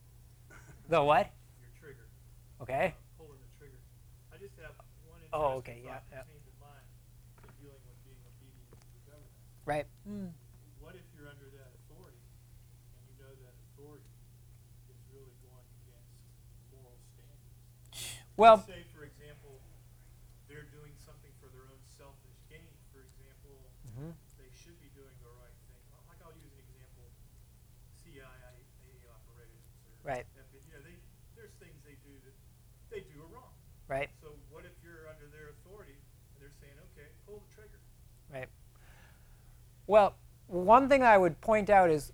The what? Your trigger. Okay. Uh, pulling the trigger. I just have one interesting Oh, okay, yeah, thought yeah. that came to mind in dealing with being obedient to the government. Right. Mm. What if you're under that authority and you know that authority is really going against moral standards? Well, Let's say, for example, they're doing something for their own selfish gain. For example, Mhm. they should be doing the right thing. Like I'll use an example: C I A operatives or Right. F B I. You know, they there's things they do that they do are wrong. right. So what if you're under their authority and they're saying, "Okay, pull the trigger"? Right. Well, one thing I would point out is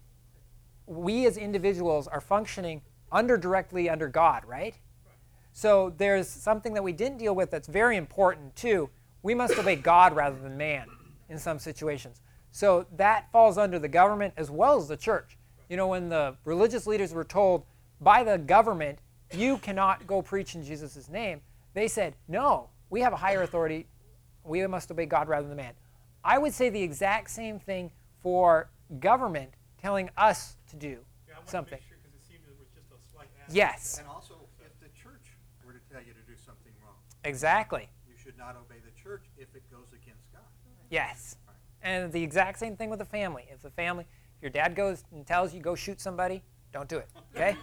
we as individuals are functioning under directly under God, right? So there's something that we didn't deal with that's very important too. We must obey God rather than man in some situations. So that falls under the government as well as the church. You know, when the religious leaders were told by the government, you cannot go preach in Jesus' name, they said, no, we have a higher authority. We must obey God rather than man. I would say the exact same thing for government telling us to do Yeah, I want something. to make sure because it seemed there was just a slight aspect. Yes, And also, if the church were to tell you to do something wrong, exactly. you should not obey the church if it goes against God. Yes. And the exact same thing with the family. If the family, if your dad goes and tells you go shoot somebody, don't do it. Okay?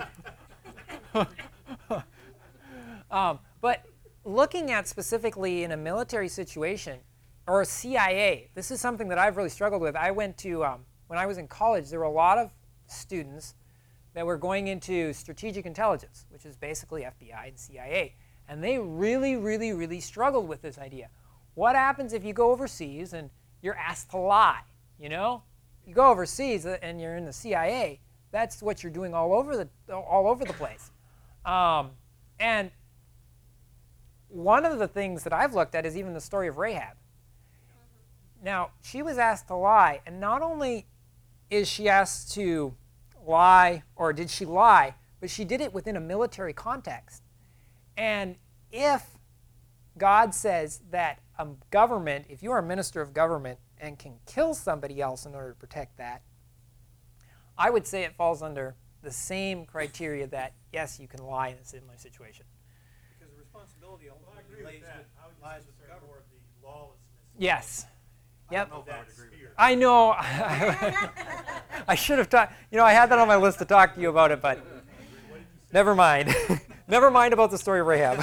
um, but looking at specifically in a military situation or a C I A, this is something that I've really struggled with. I went to, um, when I was in college, there were a lot of students that were going into strategic intelligence, which is basically F B I and C I A. And they really, really, really struggled with this idea. What happens if you go overseas and you're asked to lie? You know, you go overseas and you're in the C I A. That's what you're doing all over the all over the place. Um, and one of the things that I've looked at is even the story of Rahab. Now, she was asked to lie, and not only is she asked to lie, or did she lie, but she did it within a military context. And if God says that a government, if you are a minister of government and can kill somebody else in order to protect that, I would say it falls under the same criteria that, yes, you can lie in a similar situation. Because the responsibility Well, I ultimately agree lays with that. with, I was just lies with the concerned more government. of the lawlessness. Yes. I Yep. don't know if I That would agree with sphere. that. I know. I should have talked. You know, I had that on my list to talk to you about it, but never mind. Never mind about the story of Rahab.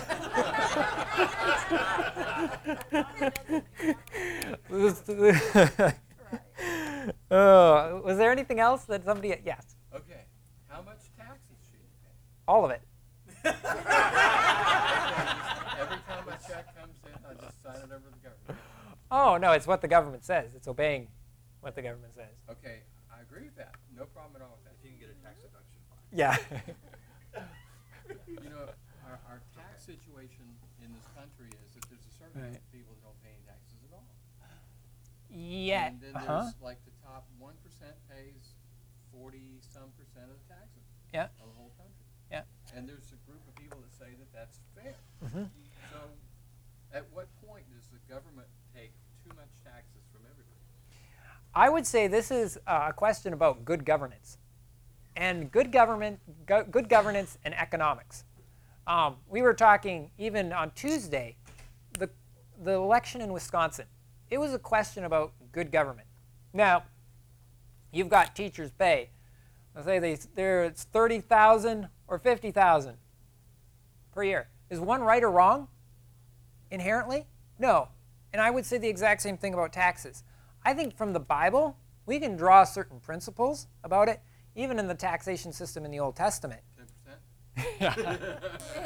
Uh, was there anything else that somebody? Yes. Okay. How much taxes should you pay? All of it. Okay, just every time a check comes in, I just sign it over to the government. Oh no, it's what the government says. It's obeying what the government says. Okay, I agree with that. No problem at all with that. If you can get a tax deduction, fine. Yeah. You know, our, our tax situation in this country is that there's a certain group Right. of people that don't pay any taxes at all. yeah. And then Uh-huh. there's like the top one percent pays forty some percent of the taxes Yeah. of the whole country. Yeah. And there's a group of people that say that that's fair. Mhm. So at what point does the government take too much taxes from everybody? I would say this is uh, a question about good governance, and good government, go, good governance, and economics. Um, we were talking even on Tuesday, the the election in Wisconsin. It was a question about good government. Now, you've got teachers' pay. Let's say they there it's thirty thousand or fifty thousand per year. Is one right or wrong? Inherently, no. And I would say the exact same thing about taxes. I think from the Bible, we can draw certain principles about it, even in the taxation system in the Old Testament. ten percent?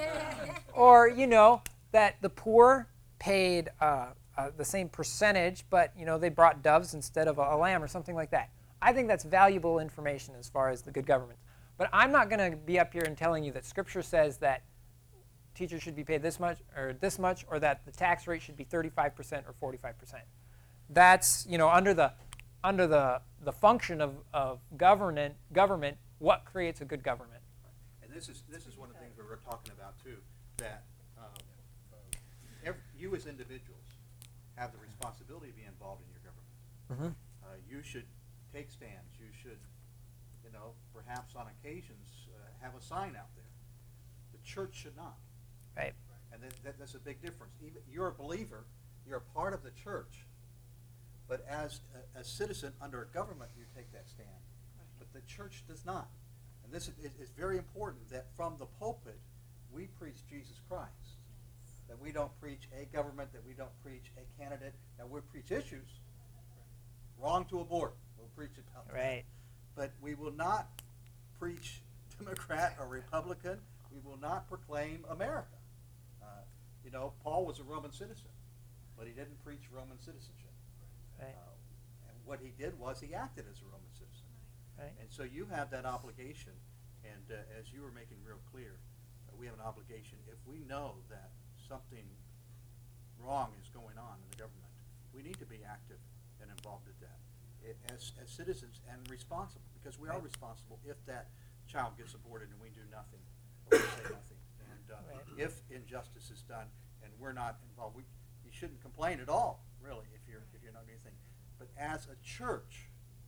Or, you know, that the poor paid uh, uh, the same percentage, but, you know, they brought doves instead of a, a lamb or something like that. I think that's valuable information as far as the good government. But I'm not going to be up here and telling you that Scripture says that teachers should be paid this much or this much, or that the tax rate should be thirty-five percent or forty-five percent. That's, you know, under the under the the function of, of government government, what creates a good government. And this is this is one of the things we were talking about too, that um, every, you as individuals have the responsibility to be involved in your government. Mm-hmm. Uh, you should take stands. You should, you know, perhaps on occasions uh, have a sign out there. The church should not. Right. And that, that, that's a big difference. Even you're a believer, you're a part of the church, but as a, a citizen under a government, you take that stand. But the church does not. And this is, is very important that from the pulpit, we preach Jesus Christ. That we don't preach a government, that we don't preach a candidate, that we preach issues. Wrong to abort. We'll preach about that. Right. But we will not preach Democrat or Republican. We will not proclaim America. Uh, you know, Paul was a Roman citizen, but he didn't preach Roman citizenship. Right. Uh, and what he did was he acted as a Roman citizen. Right. And so you have that obligation, and uh, as you were making real clear, uh, we have an obligation. If we know that something wrong is going on in the government, we need to be active and involved in that it, as, as citizens and responsible, because we are Right. responsible if that child gets aborted and we do nothing or we say nothing. And uh, Right. if injustice is done and we're not involved, we, you shouldn't complain at all, really, if you're if you're not doing anything. But as a church,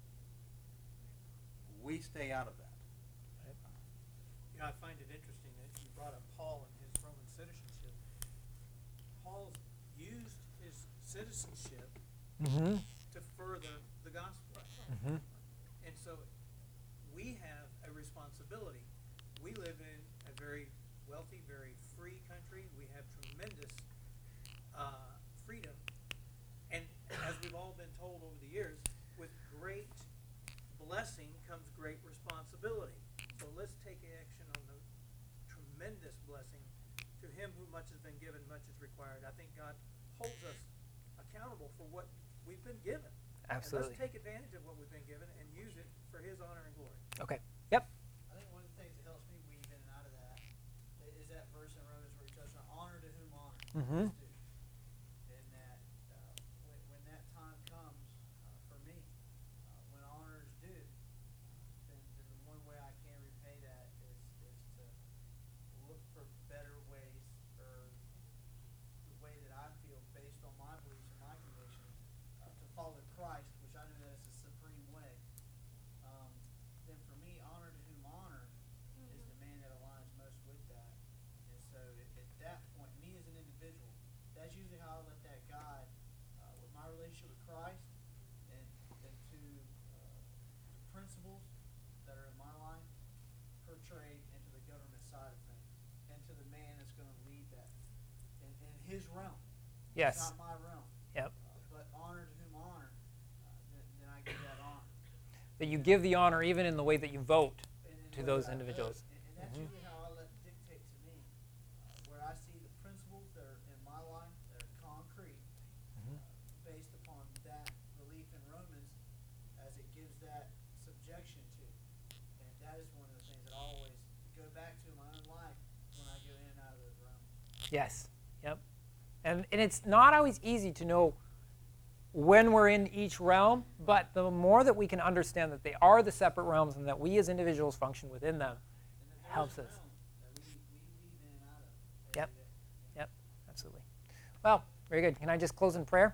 we stay out of that. You know, I find it interesting that you brought up Paul and his Roman citizenship. Paul used his citizenship Mm-hmm. to further the gospel. Mm-hmm. And so we have a responsibility. We live in a very wealthy, very free country. We have tremendous uh, freedom. And as we've all been told over the years, with great blessing comes great responsibility. So let's take action on the tremendous blessing. To him who much has been given, much is required. I think God holds us accountable for what we've been given. Absolutely. And let's take advantage of what we've been given and use it for his honor and glory. Okay. Yep. I think one of the things that helps me weave in and out of that i- is that verse in Romans where he touches on honor to whom honor Mhm. is due. And that uh, when, when that time comes uh, for me, uh, when honor is due, then, then the one way I can repay that is, is to look for better ways, or the way that I feel based on my beliefs and my convictions, uh, to follow Christ, which I know that is the supreme way. Um, then for me, honor to whom honor is the man that aligns most with that. And so at, at that point, me as an individual, that's usually how I let that guide uh, with my relationship with Christ, and, and to uh, the principles that are in my life portrayed into the government side of things, and to the man that's going to lead that in, in his realm. It's Yes. not my realm. Yep. Uh, but honor to whom honor, uh, then, then I give that honor. that you give the honor even in the way that you vote And- and to the way those that I vote. individuals. And, and that's Mhm. really how I let it dictate to me, uh, where I see the principles that are in my life that are concrete, Mhm. uh, based upon that belief in Romans, as it gives that subjection to. And that is one of the things that I always go back to in my own life when I go in and out of those realms. Yes. Yep. And and it's not always easy to know when we're in each realm, but the more that we can understand that they are the separate realms and that we as individuals function within them And that there's helps us. realms that we, we weave in and out of Yep. every day. Yep, absolutely. Well, very good. Can I just close in prayer?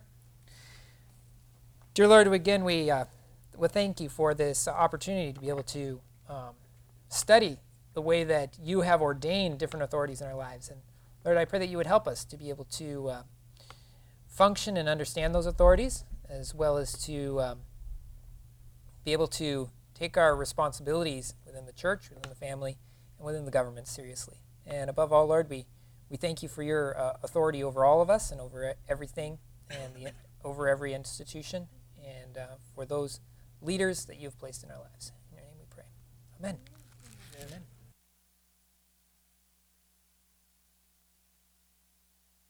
Dear Lord, again, we uh, we thank you for this opportunity to be able to um, study the way that you have ordained different authorities in our lives. And Lord, I pray that you would help us to be able to uh, function and understand those authorities, as well as to um, be able to take our responsibilities within the church, within the family, and within the government seriously. And above all, Lord, we, we thank you for your uh, authority over all of us and over everything and the, over every institution, and uh, for those leaders that you have placed in our lives. In your name we pray. Amen.